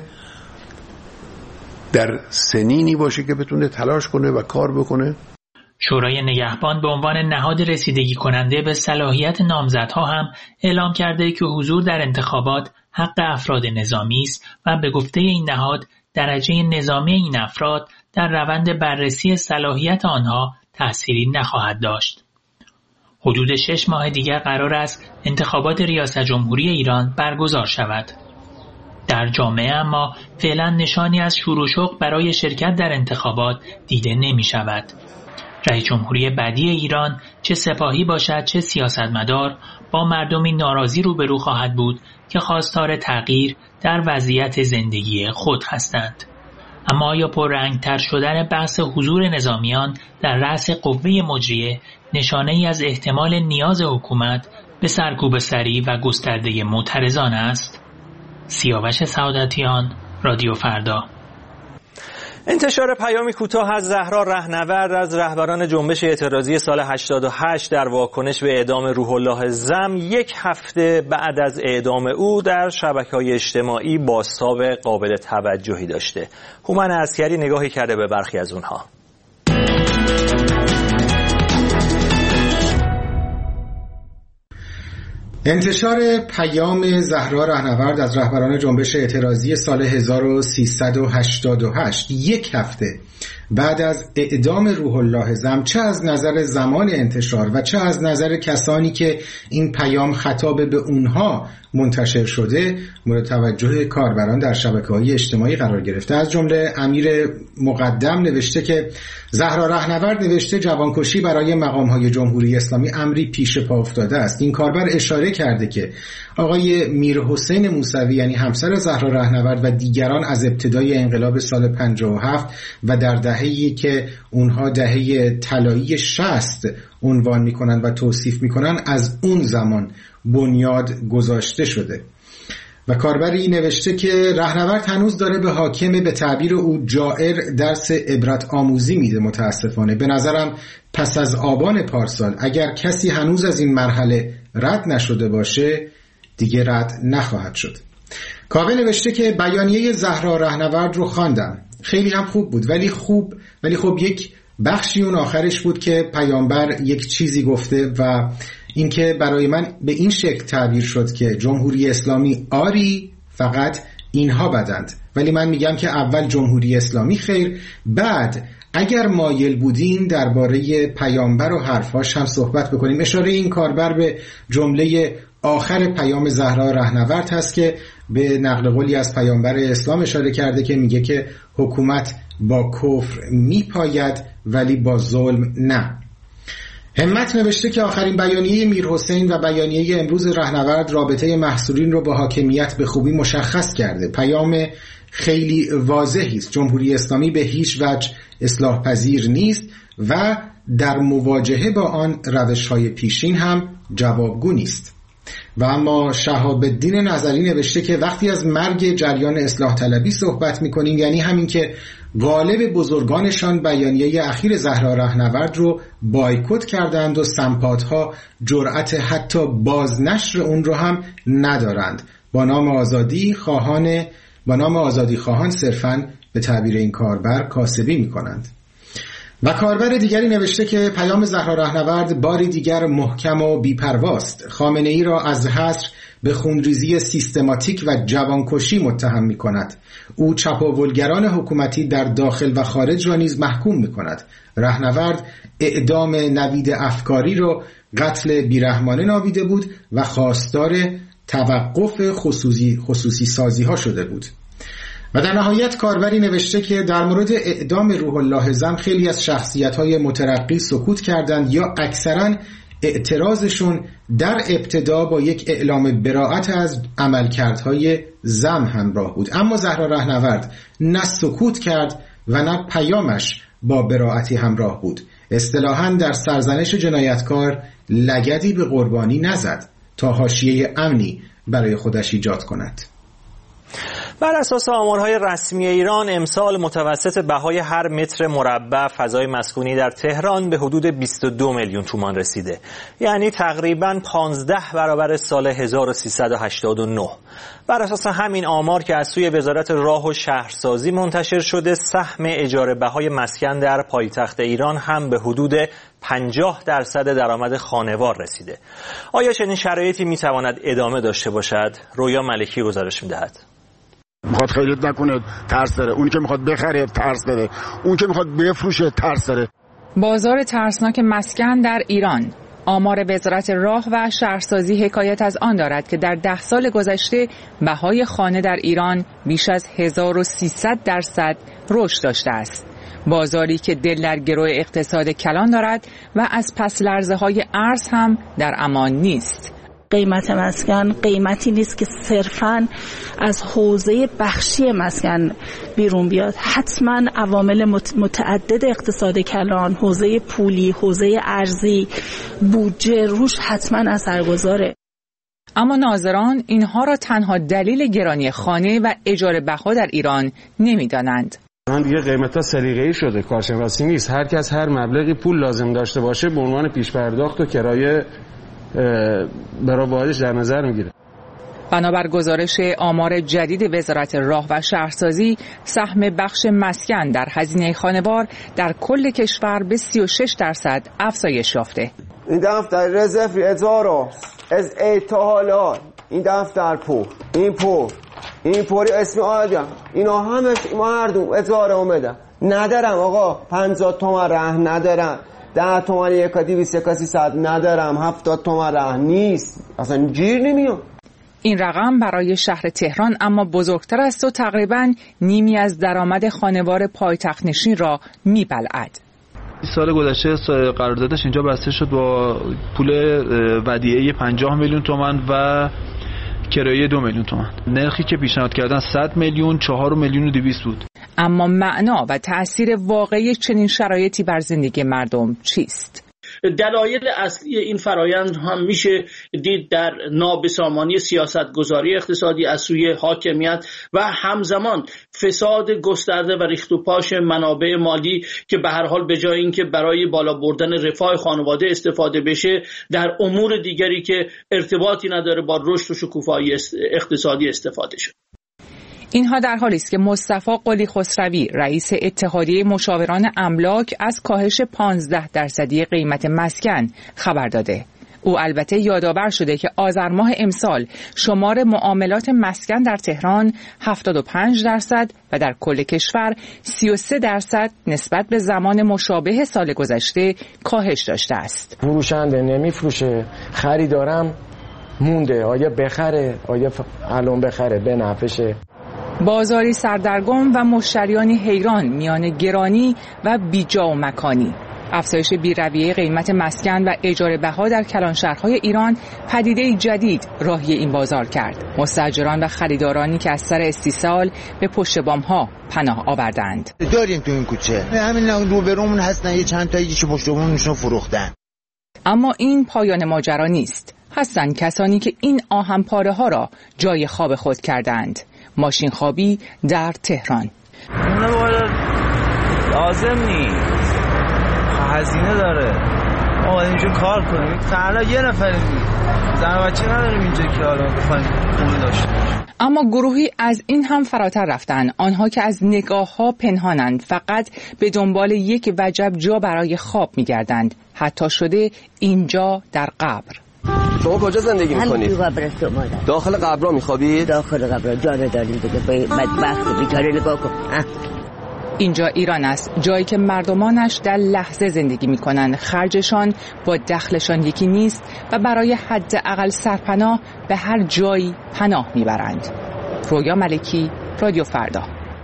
در سنینی باشه که بتونه تلاش کنه و کار بکنه. شورای نگهبان به عنوان نهاد رسیدگی کننده به صلاحیت نامزدها هم اعلام کرده که حضور در انتخابات حق افراد نظامی است و به گفته این نهاد درجه نظامی این افراد در روند بررسی صلاحیت آنها تأثیری نخواهد داشت. حدود 6 ماه دیگر قرار است انتخابات ریاست جمهوری ایران برگزار شود. در جامعه اما فعلا نشانی از شور و شوق برای شرکت در انتخابات دیده نمی شود. رئیس جمهوری بعدی ایران، چه سپاهی باشد چه سیاستمدار، با مردمی ناراضی روبرو خواهد بود که خواستار تغییر در وضعیت زندگی خود هستند. اما آیا پررنگتر شدن بحث حضور نظامیان در رأس قوه مجریه نشانه ای از احتمال نیاز حکومت به سرکوب سریع و گسترده معترضان است؟ سیاوش سعادتیان، رادیو فردا. انتشار پیامی کوتاه از زهرا رهنورد از رهبران جنبش اعتراضی سال 88 در واکنش به اعدام روح الله زم 1 هفته بعد از اعدام او در شبکه‌های اجتماعی بازتاب قابل توجهی داشته. هومن عسکری نگاهی کرده به برخی از اونها. انتشار پیام زهرا رهنورد از رهبران جنبش اعتراضی سال 1388 یک هفته بعد از اعدام روح الله زم، چه از نظر زمان انتشار و چه از نظر کسانی که این پیام خطاب به اونها منتشر شده مورد توجه کاربران در شبکه‌های اجتماعی قرار گرفته. از جمله امیر مقدم نوشته که زهرا رهنورد نوشته جوانکشی برای مقام‌های جمهوری اسلامی امری پیش پا افتاده است. این کاربر اشاره کرده که آقای میرحسین موسوی یعنی همسر زهرا رهنورد و دیگران از ابتدای انقلاب سال 57 و در دهه‌ای که اونها دهه طلایی 60 عنوان میکنن و توصیف میکنن از اون زمان بنیاد گذاشته شده. و کاربری نوشته که رهنورد هنوز داره به حاکم به تعبیر او جائر درس عبرت آموزی میده. متاسفانه به نظرم پس از آبان پارسال اگر کسی هنوز از این مرحله رد نشده باشه دیگه رد نخواهد شد. کاوه نوشته که بیانیه زهرا رهنورد رو خواندم، خیلی هم خوب بود، ولی خب یک بخشی اون آخرش بود که پیامبر یک چیزی گفته و اینکه برای من به این شکل تعبیر شد که جمهوری اسلامی آری فقط اینها بدند، ولی من میگم که اول جمهوری اسلامی خیر، بعد اگر مایل بودین درباره پیامبر و حرفاش هم صحبت بکنیم. اشاره این کاربر به جمله آخر پیام زهرا رهنورد هست که به نقل قولی از پیامبر اسلام اشاره کرده که میگه که حکومت با کفر میپاید ولی با ظلم نه. همت نوشته که آخرین بیانیه میرحسین و بیانیه امروز رهنورد رابطه محصورین رو با حاکمیت به خوبی مشخص کرده. پیام خیلی واضحی است. جمهوری اسلامی به هیچ وجه اصلاح پذیر نیست و در مواجهه با آن روش‌های پیشین هم جوابگو نیست. و اما شهاب الدین نظری نوشته که وقتی از مرگ جریان اصلاح طلبی صحبت میکنیم یعنی همین که غالب بزرگانشان بیانیه اخیر زهرا رهنورد رو بایکوت کردند و سمپاتها جرأت حتی بازنشر اون رو هم ندارند. با نام آزادی خواهان صرفاً به تعبیر این کاربر کاسبی میکنند. و کاربر دیگری نوشته که پیام زهرا رهنورد باری دیگر محکم و بی‌پرواست. خامنه‌ای را از حصر به خونریزی سیستماتیک و جوانکشی متهم می‌کند. او چپاولگران حکومتی در داخل و خارج را نیز محکوم می‌کند. رهنورد اعدام نوید افکاری را قتل بیرحمانه نامیده بود و خواستار توقف خصوصی سازی‌ها شده بود. و در نهایت کاربری نوشته که در مورد اعدام روح الله زم خیلی از شخصیت‌های مترقی سکوت کردند یا اکثراً اعتراضشون در ابتدا با یک اعلام براءت از عملکردهای زم همراه بود، اما زهرا رهنورد نه سکوت کرد و نه پیامش با براءتی همراه بود. اصطلاحاً در سرزنش جنایتکار لگدی به قربانی نزد تا حاشیه امنی برای خودش ایجاد کند. بر اساس آمارهای رسمی ایران امسال متوسط بهای هر متر مربع فضای مسکونی در تهران به حدود 22 میلیون تومان رسیده، یعنی تقریباً 15 برابر سال 1389. بر اساس همین آمار که از سوی وزارت راه و شهرسازی منتشر شده، سهم اجاره بهای مسکن در پایتخت ایران هم به حدود 50% درآمد خانوار رسیده. آیا چنین شرایطی میتواند ادامه داشته باشد؟ رویا ملکی گزارش میدهد. میخواد خرید نکنه ترس داره، اون که میخواد بخره ترس داره، اون که میخواد بفروشه ترس داره. بازار ترسناک مسکن در ایران. آمار وزارت راه و شهرسازی حکایت از آن دارد که در 10 سال گذشته بهای خانه در ایران بیش از 1300% رشد داشته است. بازاری که دل در گرو اقتصاد کلان دارد و از پس لرزه های ارز هم در امان نیست. قیمت مسکن قیمتی نیست که صرفاً از حوزه بخشی مسکن بیرون بیاد. حتماً عوامل متعدد اقتصاد کلان، حوزه پولی، حوزه ارزی، بودجه روش حتماً اثرگذاره. اما ناظران اینها را تنها دلیل گرانی خانه و اجاره بها در ایران نمی‌دانند. من دیگه قیمتا سلیقه‌ای شده، کارشناسی نیست. هر کس هر مبلغی پول لازم داشته باشه به عنوان پیش پرداخت و کرایه برای واحدش در نظر میگیره. بنابر گزارش آمار جدید وزارت راه و شهرسازی، سهم بخش مسکن در هزینه خانوار در کل کشور به 36% افزایش یافته. این دفتر رزرو اداره از تا حالا این دفتر این پوری اسم آدم اینا همش مردم اداره اومدن ندارم آقا 50 تومن رهن ندارم 10 تومن 1,200 ندارم 70 تومن رهن نیست اصلا گیر نمیاد. این رقم برای شهر تهران اما بزرگتر است و تقریباً نیمی از درآمد خانوار پایتخت نشین را میبلعد. سال گذشته قراردادش اینجا بسته شد با پول ودیعه 50 میلیون تومان و کرایه 2 میلیون تومان. نرخی که پیشنهاد کردن 100 میلیون 4 میلیون و 200 بود. اما معنا و تأثیر واقعی چنین شرایطی بر زندگی مردم چیست؟ دلایل اصلی این فرایند هم میشه دید در نابسامانی سیاستگذاری اقتصادی از سوی حاکمیت و همزمان فساد گسترده و ریخت و پاش منابع مالی که به هر حال به جای اینکه برای بالا بردن رفاه خانواده استفاده بشه در امور دیگری که ارتباطی نداره با رشد و شکوفایی اقتصادی استفاده شد. اینها در حالی است که مصطفی قلی خسروی رئیس اتحادیه مشاوران املاک از کاهش 15% قیمت مسکن خبر داده. او البته یادآور شده که آذر ماه امسال شمار معاملات مسکن در تهران 75% و در کل کشور 33% نسبت به زمان مشابه سال گذشته کاهش داشته است. فروشنده نمیفروشه، خریدارم مونده، آیا بخره، آیا الان بخره بنفشه. بازاری سردرگم و مشتریانی حیران میان گرانی و بیجا و مکانی. افزایش بی‌رویه قیمت مسکن و اجاره بها در کلانشهرهای ایران پدیده جدید راهی این بازار کرد. مستاجران و خریدارانی که از سر استیصال به پشت بام‌ها پناه آوردند. داریم تو این کوچه همین روبرومون هستن یه چند تا یکی پشت بامونشون فروختن. اما این پایان ماجرا نیست. هستند کسانی که این آهن‌پاره‌ها را جای خواب خود کردند. ماشین خوابی در تهران. اونه باید لازم نیست، هزینه داره. ما باید اینجا کار کنیم، تنها یه نفریم، زن و بچه نداریم اینجا که حالا بخوایم پول داشته باشیم. اما گروهی از این هم فراتر رفتن، آنها که از نگاه‌ها پنهانند، فقط به دنبال یک وجب جا برای خواب می‌گردند، حتی شده اینجا در قبر. شما کجا زندگی می‌کنید؟ تو قبر است مادر. داخل قبرا می‌خوابید؟ داخل قبر جان داریم دیگه، بدبخت بیچاره نگاه کن. اینجا ایران است، جایی که مردمانش در لحظه زندگی می‌کنند، خرجشان با دخلشان یکی نیست و برای حداقل سرپناه به هر جایی پناه میبرند. رویا ملکی، رادیو فردا.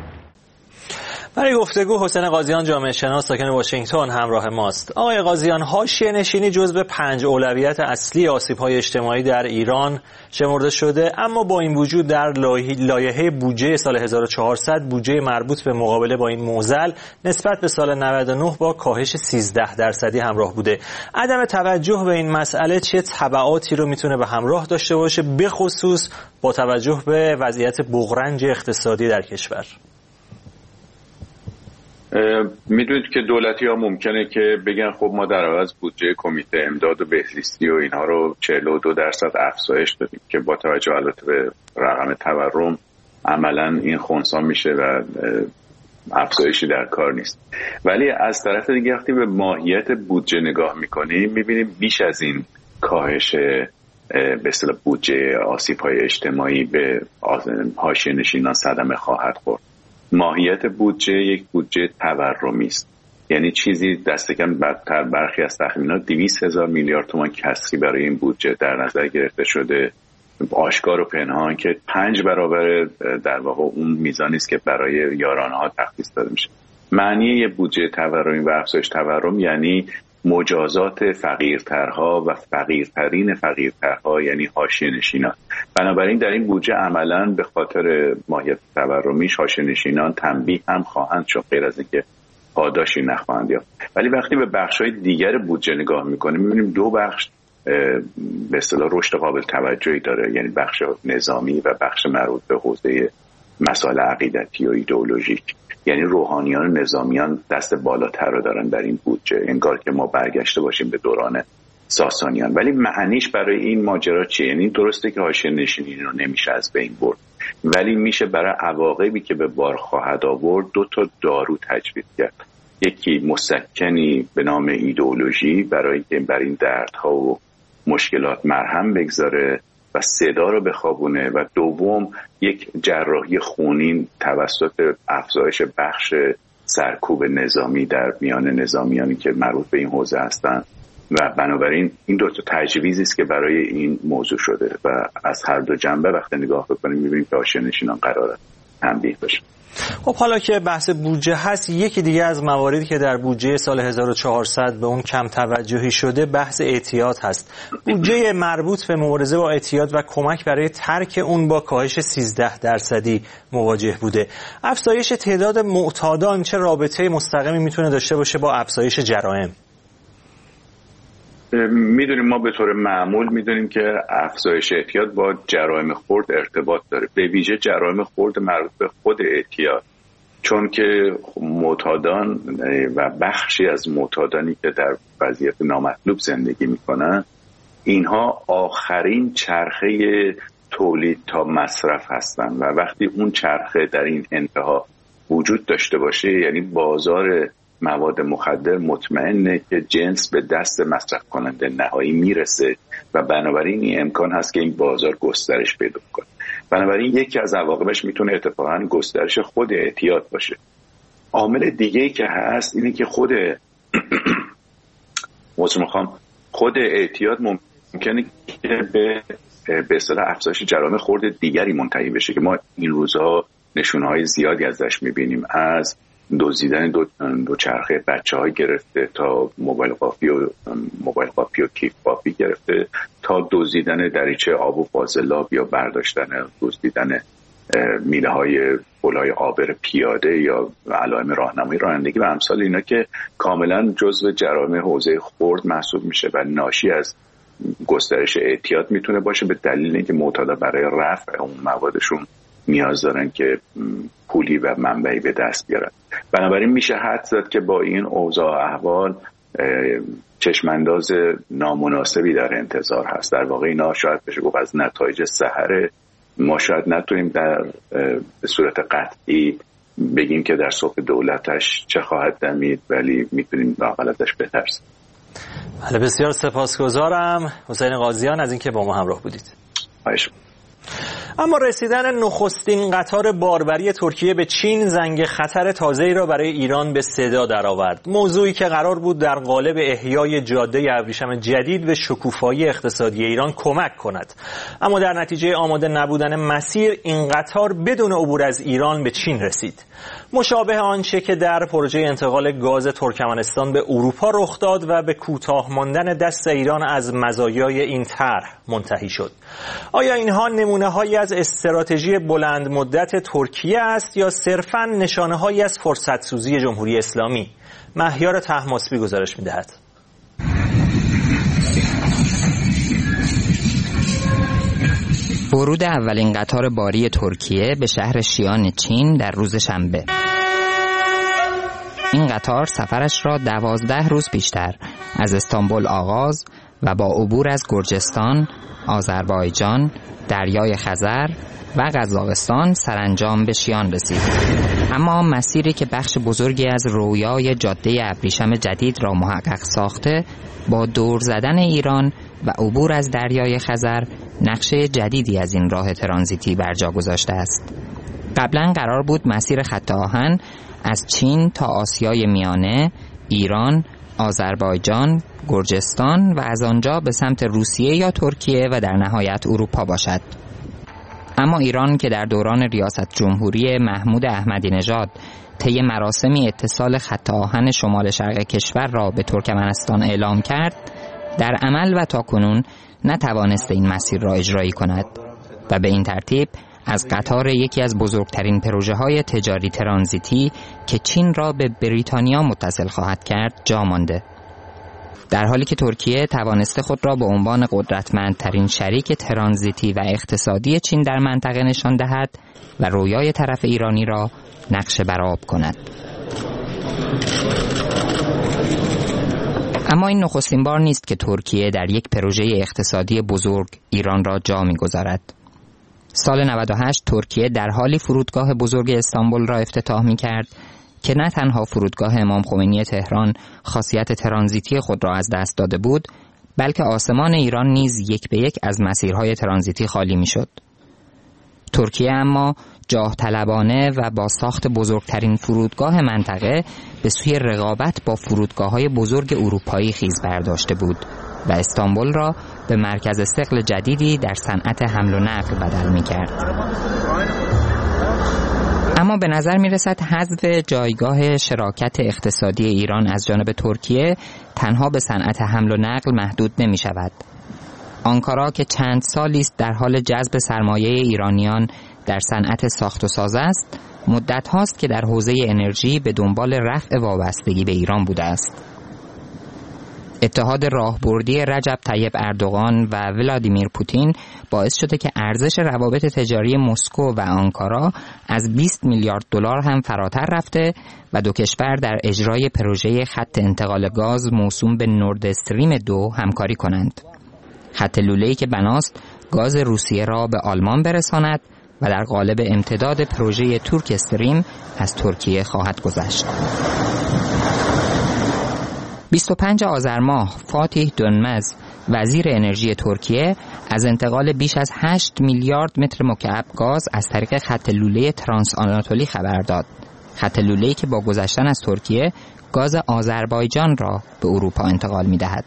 برای گفتگو حسین قاضیان جامعه شناس ساکن واشنگتن همراه ماست. آقای قاضیان، حاشیه نشینی جزو 5 اولویت اصلی آسیب‌های اجتماعی در ایران شمرده شده، اما با این وجود در لایحه بودجه سال 1400 بودجه مربوط به مقابله با این معضل نسبت به سال 99 با کاهش 13% همراه بوده. عدم توجه به این مسئله چه تبعاتی رو میتونه به همراه داشته باشه، به خصوص با توجه به وضعیت بغرنج اقتصادی در کشور؟ میدونید که دولتی ها ممکنه که بگن خب ما در عوض بودجه کمیته امداد و بهزیستی و اینها رو 42% افزایش دادیم که با توجه البته به رقم تورم عملا این خنثی میشه و افزایشی در کار نیست. ولی از طرف دیگه وقتی به ماهیت بودجه نگاه میکنیم میبینیم بیش از این کاهش به اصطلاح بودجه آسیب‌های اجتماعی به حاشیه نشینان صدمه خواهد خورد. ماهیت بودجه یک بودجه تورمی است، یعنی چیزی دست کم برخی از تخمینات 200,000 میلیارد تومان کسری برای این بودجه در نظر گرفته شده، آشکار و پنهان، که 5 برابر در واقع اون میزانی است که برای یارانه‌ها تخصیص داده میشه. معنی یه بودجه تورمی و افزایش تورم یعنی مجازات فقیرترها و فقیرترین فقیرترها، یعنی حاشیه نشینان. بنابراین در این بودجه عملاً به خاطر ماهیت تورمیش حاشیه نشینان تنبیه هم خواهند شد، غیر از اینکه پاداشی نخواهند یافت. ولی وقتی به بخش‌های دیگر بودجه نگاه می‌کنیم می‌بینیم 2 بخش به اصطلاح رشد قابل توجهی داره، یعنی بخش نظامی و بخش مربوط به حوزه مسائل عقیدتی و ایدئولوژیک. یعنی روحانیان و نظامیان دست بالاتر رو دارن در این بودجه، انگار که ما برگشته باشیم به دوران ساسانیان. ولی معنیش برای این ماجرا چیه؟ یعنی درسته که حاشیه نشینی رو نمیشه از بین برد، ولی میشه برای عواقبی که به بار خواهد آورد 2 تا دارو تجویز کرد. یکی مسکنی به نام ایدئولوژی برای که بر این دردها و مشکلات مرهم بگذاره و صدا رو بخوابونه، و دوم یک جراحی خونین توسط افزایش بخش سرکوب نظامی در میان نظامیانی که مربوط به این حوزه هستند. و بنابراین این دو تا تجویزی است که برای این موضوع شده و از هر دو جنبه وقتی نگاه بکنیم می‌بینیم که حاشیه‌نشینان قراره تنبیه بشه. خب حالا که بحث بودجه هست، یکی دیگه از مواردی که در بودجه سال 1400 به اون کم توجهی شده بحث اعتیاد هست. بودجه مربوط به مبارزه با اعتیاد و کمک برای ترک اون با کاهش 13% مواجه بوده. افزایش تعداد معتادان چه رابطه مستقیمی میتونه داشته باشه با افزایش جرائم؟ میدونیم ما به طور معمول میدونیم که افزایش اعتیاد با جرایم خرد ارتباط داره، به ویژه جرایم خرد مربوط به خود اعتیاد، چون که معتادان و بخشی از معتادانی که در وضعیت نامطلوب زندگی میکنن، اینها آخرین چرخه تولید تا مصرف هستن و وقتی اون چرخه در این انتها وجود داشته باشه، یعنی بازار مواد مخدر مطمئنه که جنس به دست مصرف کننده نهایی میرسه و بنابراین این امکان هست که این بازار گسترش پیدا کنه. بنابراین یکی از عواقبش میتونه اتفاقا گسترش خود اعتیاد باشه. عامل دیگه‌ای که هست اینه که خود اعتیاد ممکنه که به اصطلاح افزایش جرائم خرد دیگری منتهی بشه که ما این روزها نشونه‌های زیادی ازش میبینیم، از دزدیدن دو چرخه بچه‌ها گرفته تا موبایل قاپی و کیف قاپی گرفته تا دزدیدن دریچه آب و فاضلاب یا برداشتن دزدیدن میله‌های پل‌های عابر پیاده یا علائم راهنمایی رانندگی و امثال اینا که کاملا جزو جرائم حوزه خرد محسوب میشه و ناشی از گسترش اعتیاد میتونه باشه، به دلیل اینکه معتادا برای رفع اون موادشون نیاز دارن که پولی و منبعی به دست بیارن. بنابراین میشه حدس زد که با این اوضاع احوال چشمانداز نامناسبی در انتظار هست. در واقع اینا شاید بشه گفت از نتایج سحر ما شاید نتونیم به صورت قطعی بگیم که در صبح دولتش چه خواهد دمید، ولی میتونیم لااقل ازش بترسیم. بله، بسیار سپاسگزارم حسین قاضیان از اینکه با ما همراه بودید. خواهش. اما رسیدن نخستین قطار باربری ترکیه به چین زنگ خطر تازه‌ای را برای ایران به صدا درآورد. موضوعی که قرار بود در قالب احیای جاده ابریشم جدید به شکوفایی اقتصادی ایران کمک کند، اما در نتیجه آماده نبودن مسیر این قطار بدون عبور از ایران به چین رسید. مشابه آنچه که در پروژه انتقال گاز ترکمنستان به اروپا رخ داد و به کوتاه ماندن دست ایران از مزایای این طرح منتهی شد. آیا اینها نمونه‌هایی از استراتژی بلند مدت ترکیه است یا صرفاً نشانه‌هایی از فرصت‌سوزی جمهوری اسلامی؟ مهیار طهماسبی گزارش می‌دهد. ورود اولین قطار باری ترکیه به شهر شیان چین در روز شنبه. این قطار سفرش را 12 روز پیشتر از استانبول آغاز و با عبور از گرجستان، آذربایجان، دریای خزر و قزاقستان سرانجام به شیان رسید. اما مسیری که بخش بزرگی از رویای جاده ابریشم جدید را محقق ساخته، با دور زدن ایران و عبور از دریای خزر نقشه جدیدی از این راه ترانزیتی بر جا گذاشته است. قبلا قرار بود مسیر خط آهن از چین تا آسیای میانه، ایران، آذربایجان، گرجستان و از آنجا به سمت روسیه یا ترکیه و در نهایت اروپا باشد. اما ایران که در دوران ریاست جمهوری محمود احمدی نژاد طی مراسمی اتصال خط آهن شمال شرق کشور را به ترکمنستان اعلام کرد، در عمل و تاکنون نتوانست این مسیر را اجرایی کند و به این ترتیب از قطار یکی از بزرگترین پروژه‌های تجاری ترانزیتی که چین را به بریتانیا متصل خواهد کرد جا مانده. در حالی که ترکیه توانسته خود را به عنوان قدرتمندترین شریک ترانزیتی و اقتصادی چین در منطقه نشان دهد و رویای طرف ایرانی را نقشه برآب کند. اما این نخستین بار نیست که ترکیه در یک پروژه اقتصادی بزرگ ایران را جا می‌گذارد. سال 98 ترکیه در حالی فرودگاه بزرگ استانبول را افتتاح می‌کرد که نه تنها فرودگاه امام خمینی تهران خاصیت ترانزیتی خود را از دست داده بود، بلکه آسمان ایران نیز یک به یک از مسیرهای ترانزیتی خالی می شد. ترکیه اما جاه طلبانه و با ساخت بزرگترین فرودگاه منطقه به سوی رقابت با فرودگاه‌های بزرگ اروپایی خیز برداشته بود و استانبول را به مرکز ثقل جدیدی در صنعت حمل و نقل بدل می‌کرد. اما به نظر می‌رسد حذف جایگاه شراکت اقتصادی ایران از جانب ترکیه تنها به صنعت حمل و نقل محدود نمی‌شود. آنکارا که چند سالی است در حال جذب سرمایه ایرانیان در صنعت ساخت و ساز است، مدت هاست که در حوزه انرژی به دنبال رفع وابستگی به ایران بوده است. اتحاد راهبردی رجب طیب اردوغان و ولادیمیر پوتین باعث شده که ارزش روابط تجاری مسکو و آنکارا از 20 میلیارد دلار هم فراتر رفته و دو کشور در اجرای پروژه خط انتقال گاز موسوم به نورد استریم 2 همکاری کنند. خط لوله‌ای که بناست گاز روسیه را به آلمان برساند و در قالب امتداد پروژه تورک استریم از ترکیه خواهد گذشت. 25 آذر ماه فاتح دونمز وزیر انرژی ترکیه از انتقال بیش از 8 میلیارد متر مکعب گاز از طریق خط لوله ترانس آناتولی خبر داد. خط لوله‌ای که با گذشتن از ترکیه گاز آذربایجان را به اروپا انتقال می‌دهد.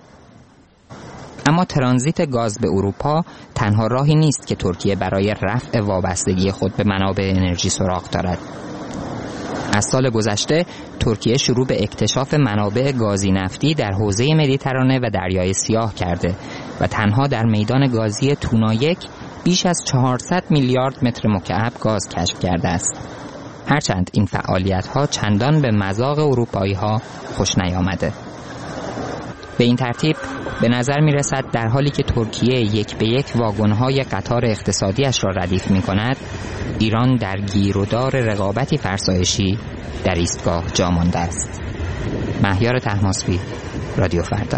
اما ترانزیت گاز به اروپا تنها راهی نیست که ترکیه برای رفع وابستگی خود به منابع انرژی سراغ دارد. از سال گذشته ترکیه شروع به اکتشاف منابع گازی نفتی در حوزه مدیترانه و دریای سیاه کرده و تنها در میدان گازی تونا 1 بیش از 400 میلیارد متر مکعب گاز کشف کرده است. هرچند این فعالیت‌ها چندان به مذاق اروپایی‌ها خوش نیامده. به این ترتیب به نظر می رسد در حالی که ترکیه یک به یک واگن‌های قطار اقتصادیش را ردیف می کند، ایران در گیرودار رقابتی فرسایشی در ایستگاه جا مانده است. مهیار طهماسبی، رادیو فردا.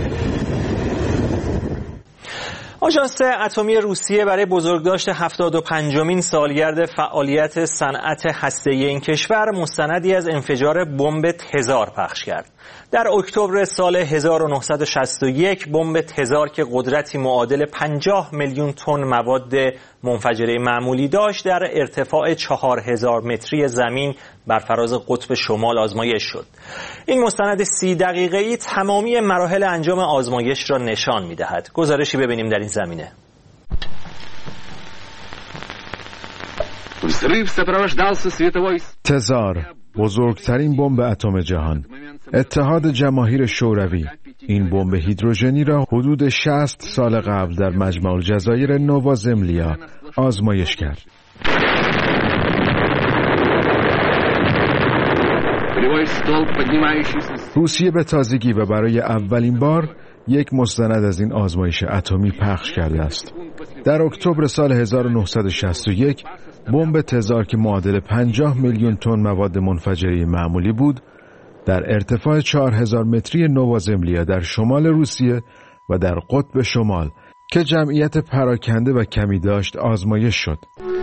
آژانس اتمی روسیه برای بزرگداشت 75مین سالگرد فعالیت صنعت هسته‌ای این کشور مستندی از انفجار بمب تزار پخش کرد. در اکتبر سال 1961 بمب تزار که قدرتی معادل 50 میلیون تن مواد منفجره معمولی داشت در ارتفاع 4000 متری زمین بر فراز قطب شمال آزمایش شد. این مستند 30 دقیقه‌ای تمامی مراحل انجام آزمایش را نشان می‌دهد. گزارشی ببینیم در این زمینه. تزار، بزرگترین بمب اتم جهان. اتحاد جماهیر شوروی این بمب هیدروژنی را حدود 60 سال قبل در مجمع الجزایر نووا زملیا آزمایش کرد. روسیه به تازگی و برای اولین بار یک مستند از این آزمایش اتمی پخش کرده است. در اکتبر سال 1961 بمب تزار که معادل 50 میلیون تن مواد منفجره معمولی بود در ارتفاع 4000 متری نووا زملیا در شمال روسیه و در قطب شمال که جمعیت پراکنده و کمی داشت آزمایش شد.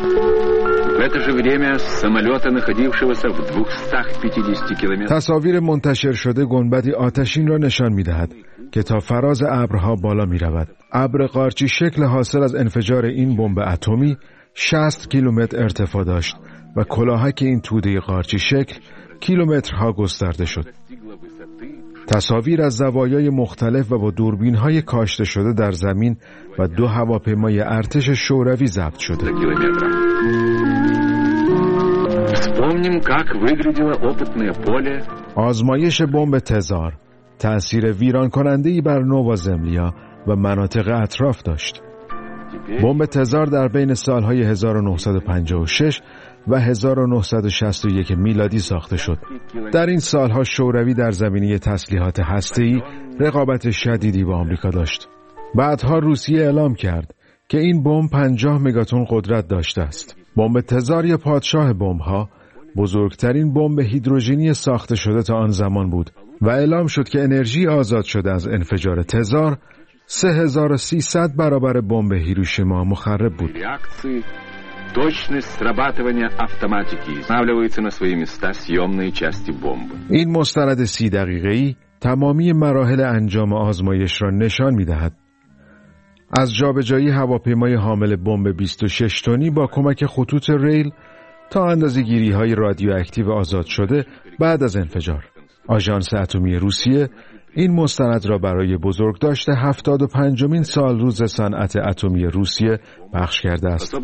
تصاویر منتشر شده گنبدی آتشین را نشان می‌دهد که تا فراز ابرها بالا می‌رود. ابر قارچی شکل حاصل از انفجار این بمب اتمی 60 کیلومتر ارتفاع داشت و کلاهک این توده قارچی شکل کیلومترها گسترده شد. تصاویر از زوایای مختلف و با دوربین‌های کاشته شده در زمین و 2 هواپیمای ارتش شوروی ضبط شده. آزمایش بمب تزار تأثیر ویران کننده‌ای بر نووا زملیا و مناطق اطراف داشت. بمب تزار در بین سالهای 1956 و 1961 میلادی ساخته شد. در این سالها شوروی در زمینه تسلیحات هسته‌ای رقابت شدیدی با آمریکا داشت. بعدها روسیه اعلام کرد که این بمب 50 مگاتن قدرت داشته است. بمب تزار یا پادشاه بمب‌ها بزرگترین بمب هیدروژنی ساخته شده تا آن زمان بود و اعلام شد که انرژی آزاد شده از انفجار تزار 3300 برابر بمب هیروشیما مخرب بود. Точность срабатывания автоматики. Устанавливаются на свои места съемные части бомбы. این مستند 30 دقیقه‌ای تمامی مراحل انجام آزمایش را نشان می‌دهد. از جابجایی هواپیمای حامل بمب 26 تنی با کمک خطوط ریل تا اندازه‌گیری‌های رادیواکتیو آزاد شده بعد از انفجار. آژانس اتمی روسیه این مستند را برای بزرگداشت 75مین سالروز صنعت اتمی روسیه پخش کرده است.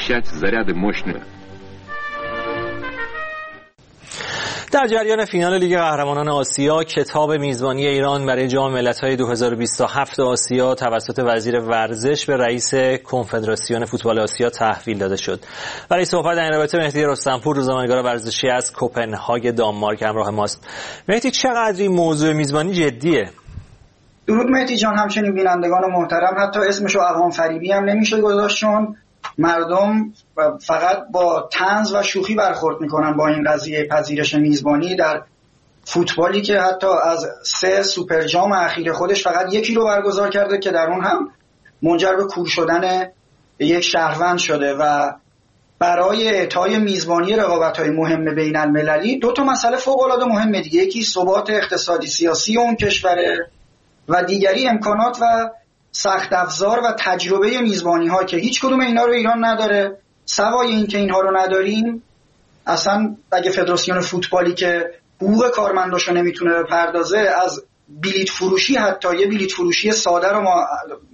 در جریان فینال لیگ قهرمانان آسیا کتاب میزبانی ایران برای جام ملت‌های 2027 آسیا توسط وزیر ورزش به رئیس کنفدراسیون فوتبال آسیا تحویل داده شد. برای صحبت در این رابطه مهدی رستمپور روزنامه‌نگار ورزشی از کوپنهاگ دانمارک همراه ماست. مهدی چقدر این موضوع میزبانی جدیه؟ درود مهدی جان، همچنین بینندگان محترم. حتی اسمشو عوام فریبی هم نمیشه گذاشت، چون مردم فقط با طنز و شوخی برخورد میکنن با این قضیه پذیرش میزبانی در فوتبالی که حتی از 3 سوپر جام اخیر خودش فقط یکی رو برگزار کرده که در اون هم منجر به کور شدن یک شهروند شده. و برای اعطای میزبانی رقابت‌های مهم بین المللی 2 مسئله فوق‌العاده مهمه دیگه. یکی ثبات اقتصادی سیاسی اون کشوره و دیگری امکانات و سخت افزار و تجربه میزبانی ها که هیچ کدوم اینا رو ایران نداره. سوای این که اینها رو نداریم، اصلا اگه فدراسیون فوتبالی که حقوق کارمنداشو نمیتونه بپردازه، از بلیت فروشی، حتی یه بلیت فروشی ساده رو ما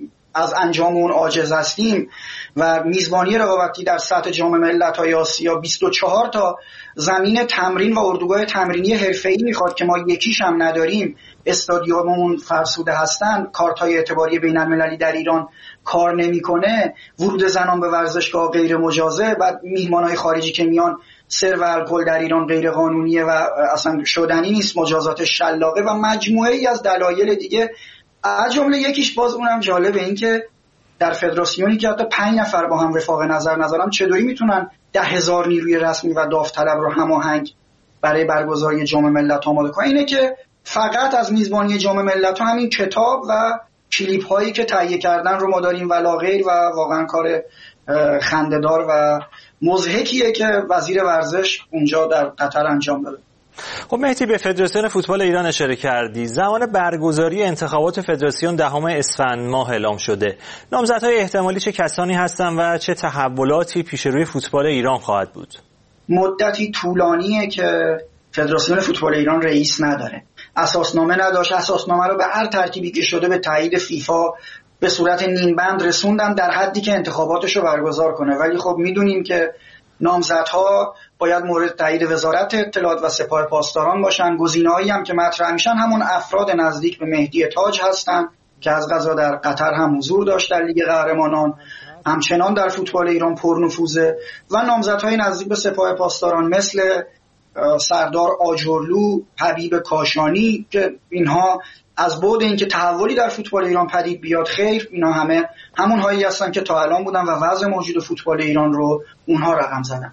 از انجام اون عاجز هستیم و میزبانی رقابتی در سطح جام ملت‌های آسیا 24 تا زمین تمرین و اردوگاه تمرینی حرفه‌ای میخواد که ما یکیش هم نداریم. استادیوممون فرسوده هستن، کارت‌های اعتباری بین‌المللی در ایران کار نمیکنه، ورود زنان به ورزشگاه غیر مجازه، بعد میهمانای خارجی که میان سرو الکل در ایران غیر قانونیه و اصلا شدنی نیست، مجازات شلاقه و مجموعه ای از دلایل دیگه. از جمله یکیش باز اونم جالبه، این که در فدراسیونی که حتی 5 نفر با هم وفاق نظر ندارن چطوری میتونن 10,000 نیروی رسمی و داوطلب رو هماهنگ برای برگزاری جام ملت‌ها آماده کنن. اینه که فقط از میزبانی جام ملت‌ها همین کتاب و کلیپ هایی که تهیه کردن رو ما داریم ولا غیر، و واقعا کار خنده‌دار و مضحکیه که وزیر ورزش اونجا در قطر انجام داده. خب مهدی، به فدراسیون فوتبال ایران اشاره کردی. زمان برگزاری انتخابات فدراسیون 10 اسفند ماه اعلام شده. نامزدهای احتمالی چه کسانی هستند و چه تحولاتی پیش روی فوتبال ایران خواهد بود؟ مدتی طولانیه که فدراسیون فوتبال ایران رئیس نداره. اساسنامه نداشت. اساسنامه رو به هر ترتیبی که شده به تایید فیفا به صورت نیم بند رسوندن در حدی که انتخاباتش رو برگزار کنه. ولی خب میدونیم که نامزدها باید مورد تایید وزارت اطلاعات و سپاه پاسداران باشن. گزینه‌هایی هم که مطرح میشن همون افراد نزدیک به مهدی تاج هستن که از قضا در قطر هم حضور داشت در لیگ قهرمانان، همچنان در فوتبال ایران پرنفوذه، و نامزدهای نزدیک به سپاه پاسداران مثل سردار آجرلو، حبیب کاشانی، که اینها از بعد اینکه تحولی در فوتبال ایران پدید بیاد خیر، اینا همه همون هایی هستن که تا الان بودن و وضع موجود فوتبال ایران رو اونها رقم زدن.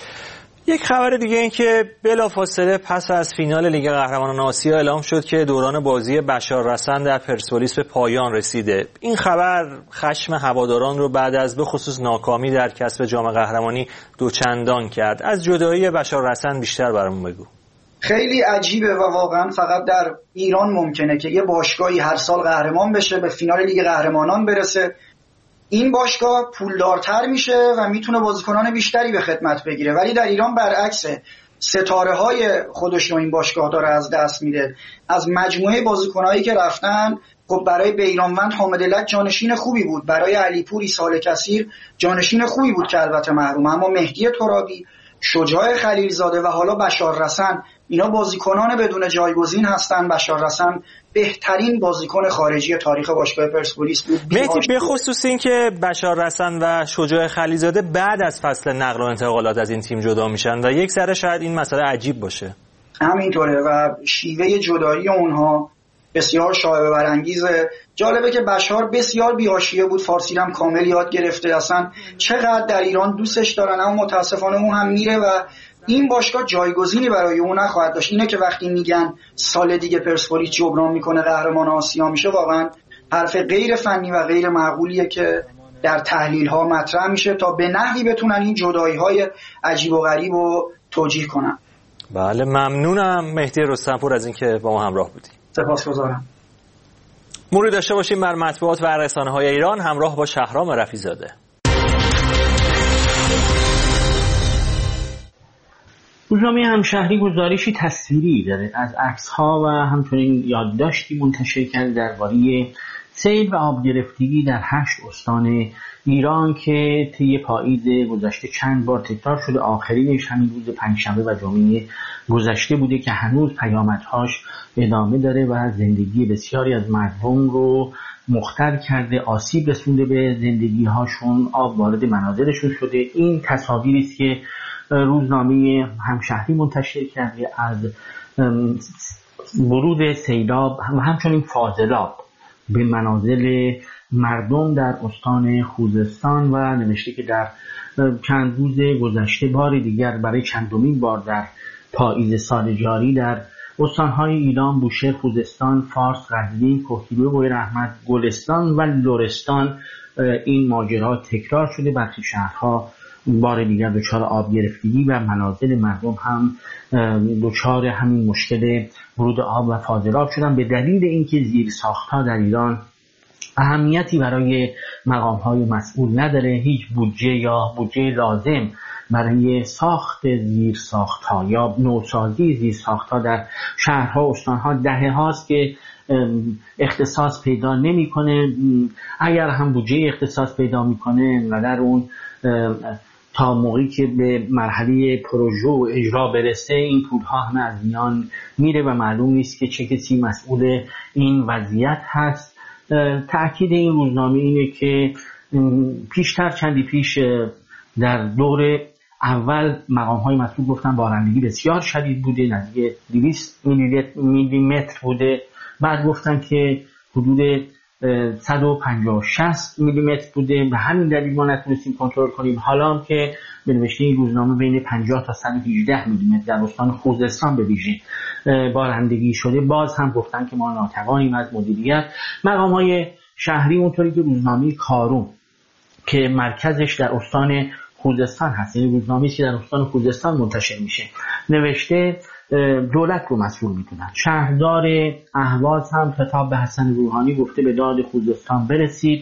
یک خبر دیگه این که بلافاصله پس از فینال لیگ قهرمانان آسیا اعلام شد که دوران بازی بشار رسن در پرسپولیس به پایان رسیده. این خبر خشم هواداران رو بعد از به خصوص ناکامی در کسب جام قهرمانی دوچندان کرد. از جدایی بشار رسن بیشتر برامون بگو. خیلی عجیبه و واقعا فقط در ایران ممکنه که یه باشگاهی هر سال قهرمان بشه، به فینال لیگ قهرمانان برسه. این باشگاه پولدارتر میشه و میتونه بازیکنان بیشتری به خدمت بگیره، ولی در ایران برعکسه. ستاره های خودش رو این باشگاه داره از دست میده. از مجموعه بازیکنایی که رفتن، خب برای بیرانوند حامدلک جانشین خوبی بود، برای علیپور ایسال کثیر جانشین خوبی بود که البته محروم، اما مهدی ترابی، شجاع خلیلزاده و حالا بشار رسن، اینا بازیکنان بدون جایگزین هستن. بشار رسن بهترین بازیکن خارجی تاریخ باشگاه پرسپولیس بود. مهدی، به خصوص این که بشار رسن و شجاع خلیلزاده بعد از فصل نقل و انتقالات از این تیم جدا میشن و یک ذره شاید این مسئله عجیب باشه. همینطوره و شیوه جدایی اونها بسیار شایعه برانگیزه. جالبه که بشار بسیار بی‌حاشیه بود، فارسی هم کامل یاد گرفته، اصلا چقدر در ایران دوستش دارن، اما متاسفانه اون هم میره و این باشگاه جایگزینی برای اون نخواهد داشت. اینه که وقتی میگن سال دیگه پرسپولیس جبران میکنه قهرمان آسیا میشه، واقعا حرف غیر فنی و غیر معقولیه که در تحلیل ها مطرح میشه تا به نحوی بتونن این جدایی های عجیب و غریب رو توجیه کنن. بله ممنونم مهدی رستمپور از اینکه با ما همراه بودی. سپاسگزارم. مرور داشته باشیم بر مطبوعات و رسانه‌های ایران همراه با شهرام رفیع‌زاده. روزنامه همشهری گزارشی تصویری داره از عکس‌ها و همچنین یادداشتی منتشر کرده درباره سیل و آب گرفتگی در 8 استان ایران که طی پاییز گذشته چند بار تکرار شده. آخرینش همین روز پنجشنبه و جمعه گذشته بوده که هنوز پیامدهاش ادامه داره و زندگی بسیاری از مردم رو مختل کرده، آسیب رسونده به زندگی هاشون، آب وارد منازلشون شده. این تصاویری است که روزنامه همشهری منتشر کرده از ورود سیلاب و همچنین فاضلاب به منازل مردم در استان خوزستان و نوشته که در چند روز گذشته بار دیگر برای چندمین بار در پاییز سال جاری در استانهای ایلام، بوشهر، خوزستان، فارس، قزوین، کوهگیلو، بویراحمد، گلستان و لرستان این ماجرا تکرار شده. برخی شهرها بار دیگر دچار آب گرفتگی و منازل مردم هم دچار همین مشکل ورود آب و فاضلاب شدن به دلیل اینکه زیرساخت‌ها در ایران اهمیتی برای مقام‌های مسئول نداره. هیچ بودجه یا بودجه لازم برای ساخت زیرساخت‌ها یا نوسازی زیرساخت‌ها در شهرها و استان‌ها دهه هاست که اختصاص پیدا نمی‌کنه. اگر هم بودجه اختصاص پیدا می‌کنه انقدر اون تا موقعی که به مرحله پروژه و اجرا برسه این پول‌ها همه از میان میره و معلوم نیست که چه کسی مسئول این وضعیت هست. تأکید این روزنامه اینه که چندی پیش در دور اول مقام‌های مسئول گفتن بارندگی بسیار شدید بوده، نزدیک 200 میلی متر بوده. بعد گفتن که حدود 150-60 میلی متر بوده، به همین دلیل ما نتونستیم کنترل کنیم. حالا هم که به نوشته این روزنامه بین 50 تا 118 میلی متر در استان خوزستان به ویژه بارندگی شده، باز هم گفتن که ما ناتوانیم از مدیریت. مقام‌های شهری اونطوری که روزنامه کارون که مرکزش در استان خوزستان هست، یعنی روزنامه‌ای که در استان خوزستان منتشر میشه، نوشته دولت رو مسئول میدونن. شهردار اهواز هم خطاب به حسن روحانی گفته به داد خوزستان برسید.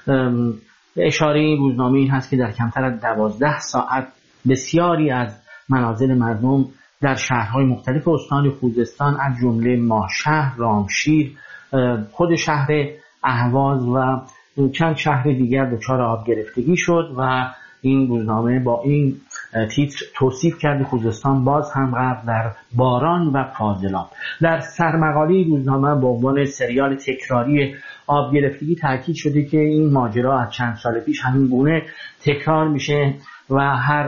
اشاره این روزنامه این هست که در کمتر از 12 ساعت بسیاری از منازل مردم در شهرهای مختلف استان خوزستان از جمله ماهشهر، رامشیر، خود شهر اهواز و چند شهر دیگر دچار آب گرفتگی شد و این روزنامه با این تیتر توصیف کرده خوزستان باز هم غرق در باران و فاضلاب. در سرمقاله روزنامه با عنوان سریال تکراری آب گرفتگی تاکید شده که این ماجرا از چند سال پیش همین گونه تکرار میشه و هر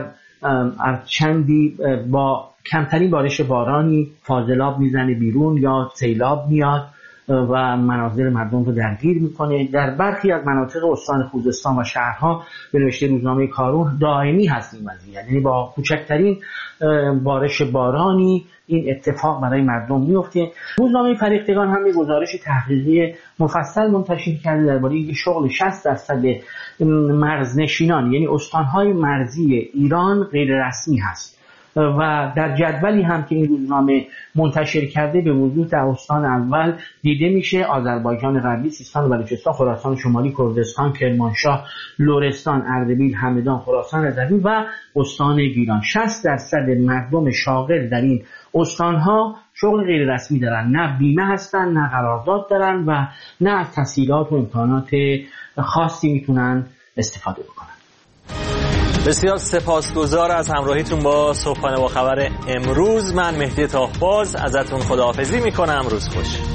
چندی با کمترین بارش بارانی فاضلاب میزنه بیرون یا سیلاب میاد و منازل مردم رو درگیر میکنه. در برخی از مناطق استان خوزستان و شهرها به نوشته روزنامه کارون دائمی هست این وضعیت، یعنی با کوچکترین بارش بارانی این اتفاق برای مردم میفته. روزنامه فریختگان هم گزارش تحقیقی مفصل منتشر کرده درباره شغل 60% مرزنشینان، یعنی استانهای مرزی ایران غیر رسمی هست و در جدولی هم که این روزنامه منتشر کرده به وضوح در استان اول دیده میشه آذربایجان غربی، سیستان و بلوچستان، خراسان شمالی، کردستان، کرمانشاه، لرستان، اردبیل، همدان، خراسان رضوی و استان گیلان. 60% مردم شاغل در این استانها شغل غیر رسمی دارن، نه بیمه هستن، نه قرارداد دارن و نه از تسهیلات و امکانات خاصی میتونن استفاده بکنن. بسیار سپاسگزار از همراهیتون با صبحانه با خبر امروز. من مهدی تاهباز ازتون خداحافظی میکنم. روز خوش.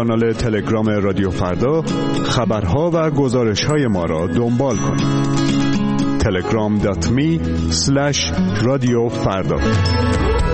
کانال تلگرام رادیو فردا خبرها و گزارش‌های ما را دنبال کنید. telegram.me/رادیو فردا.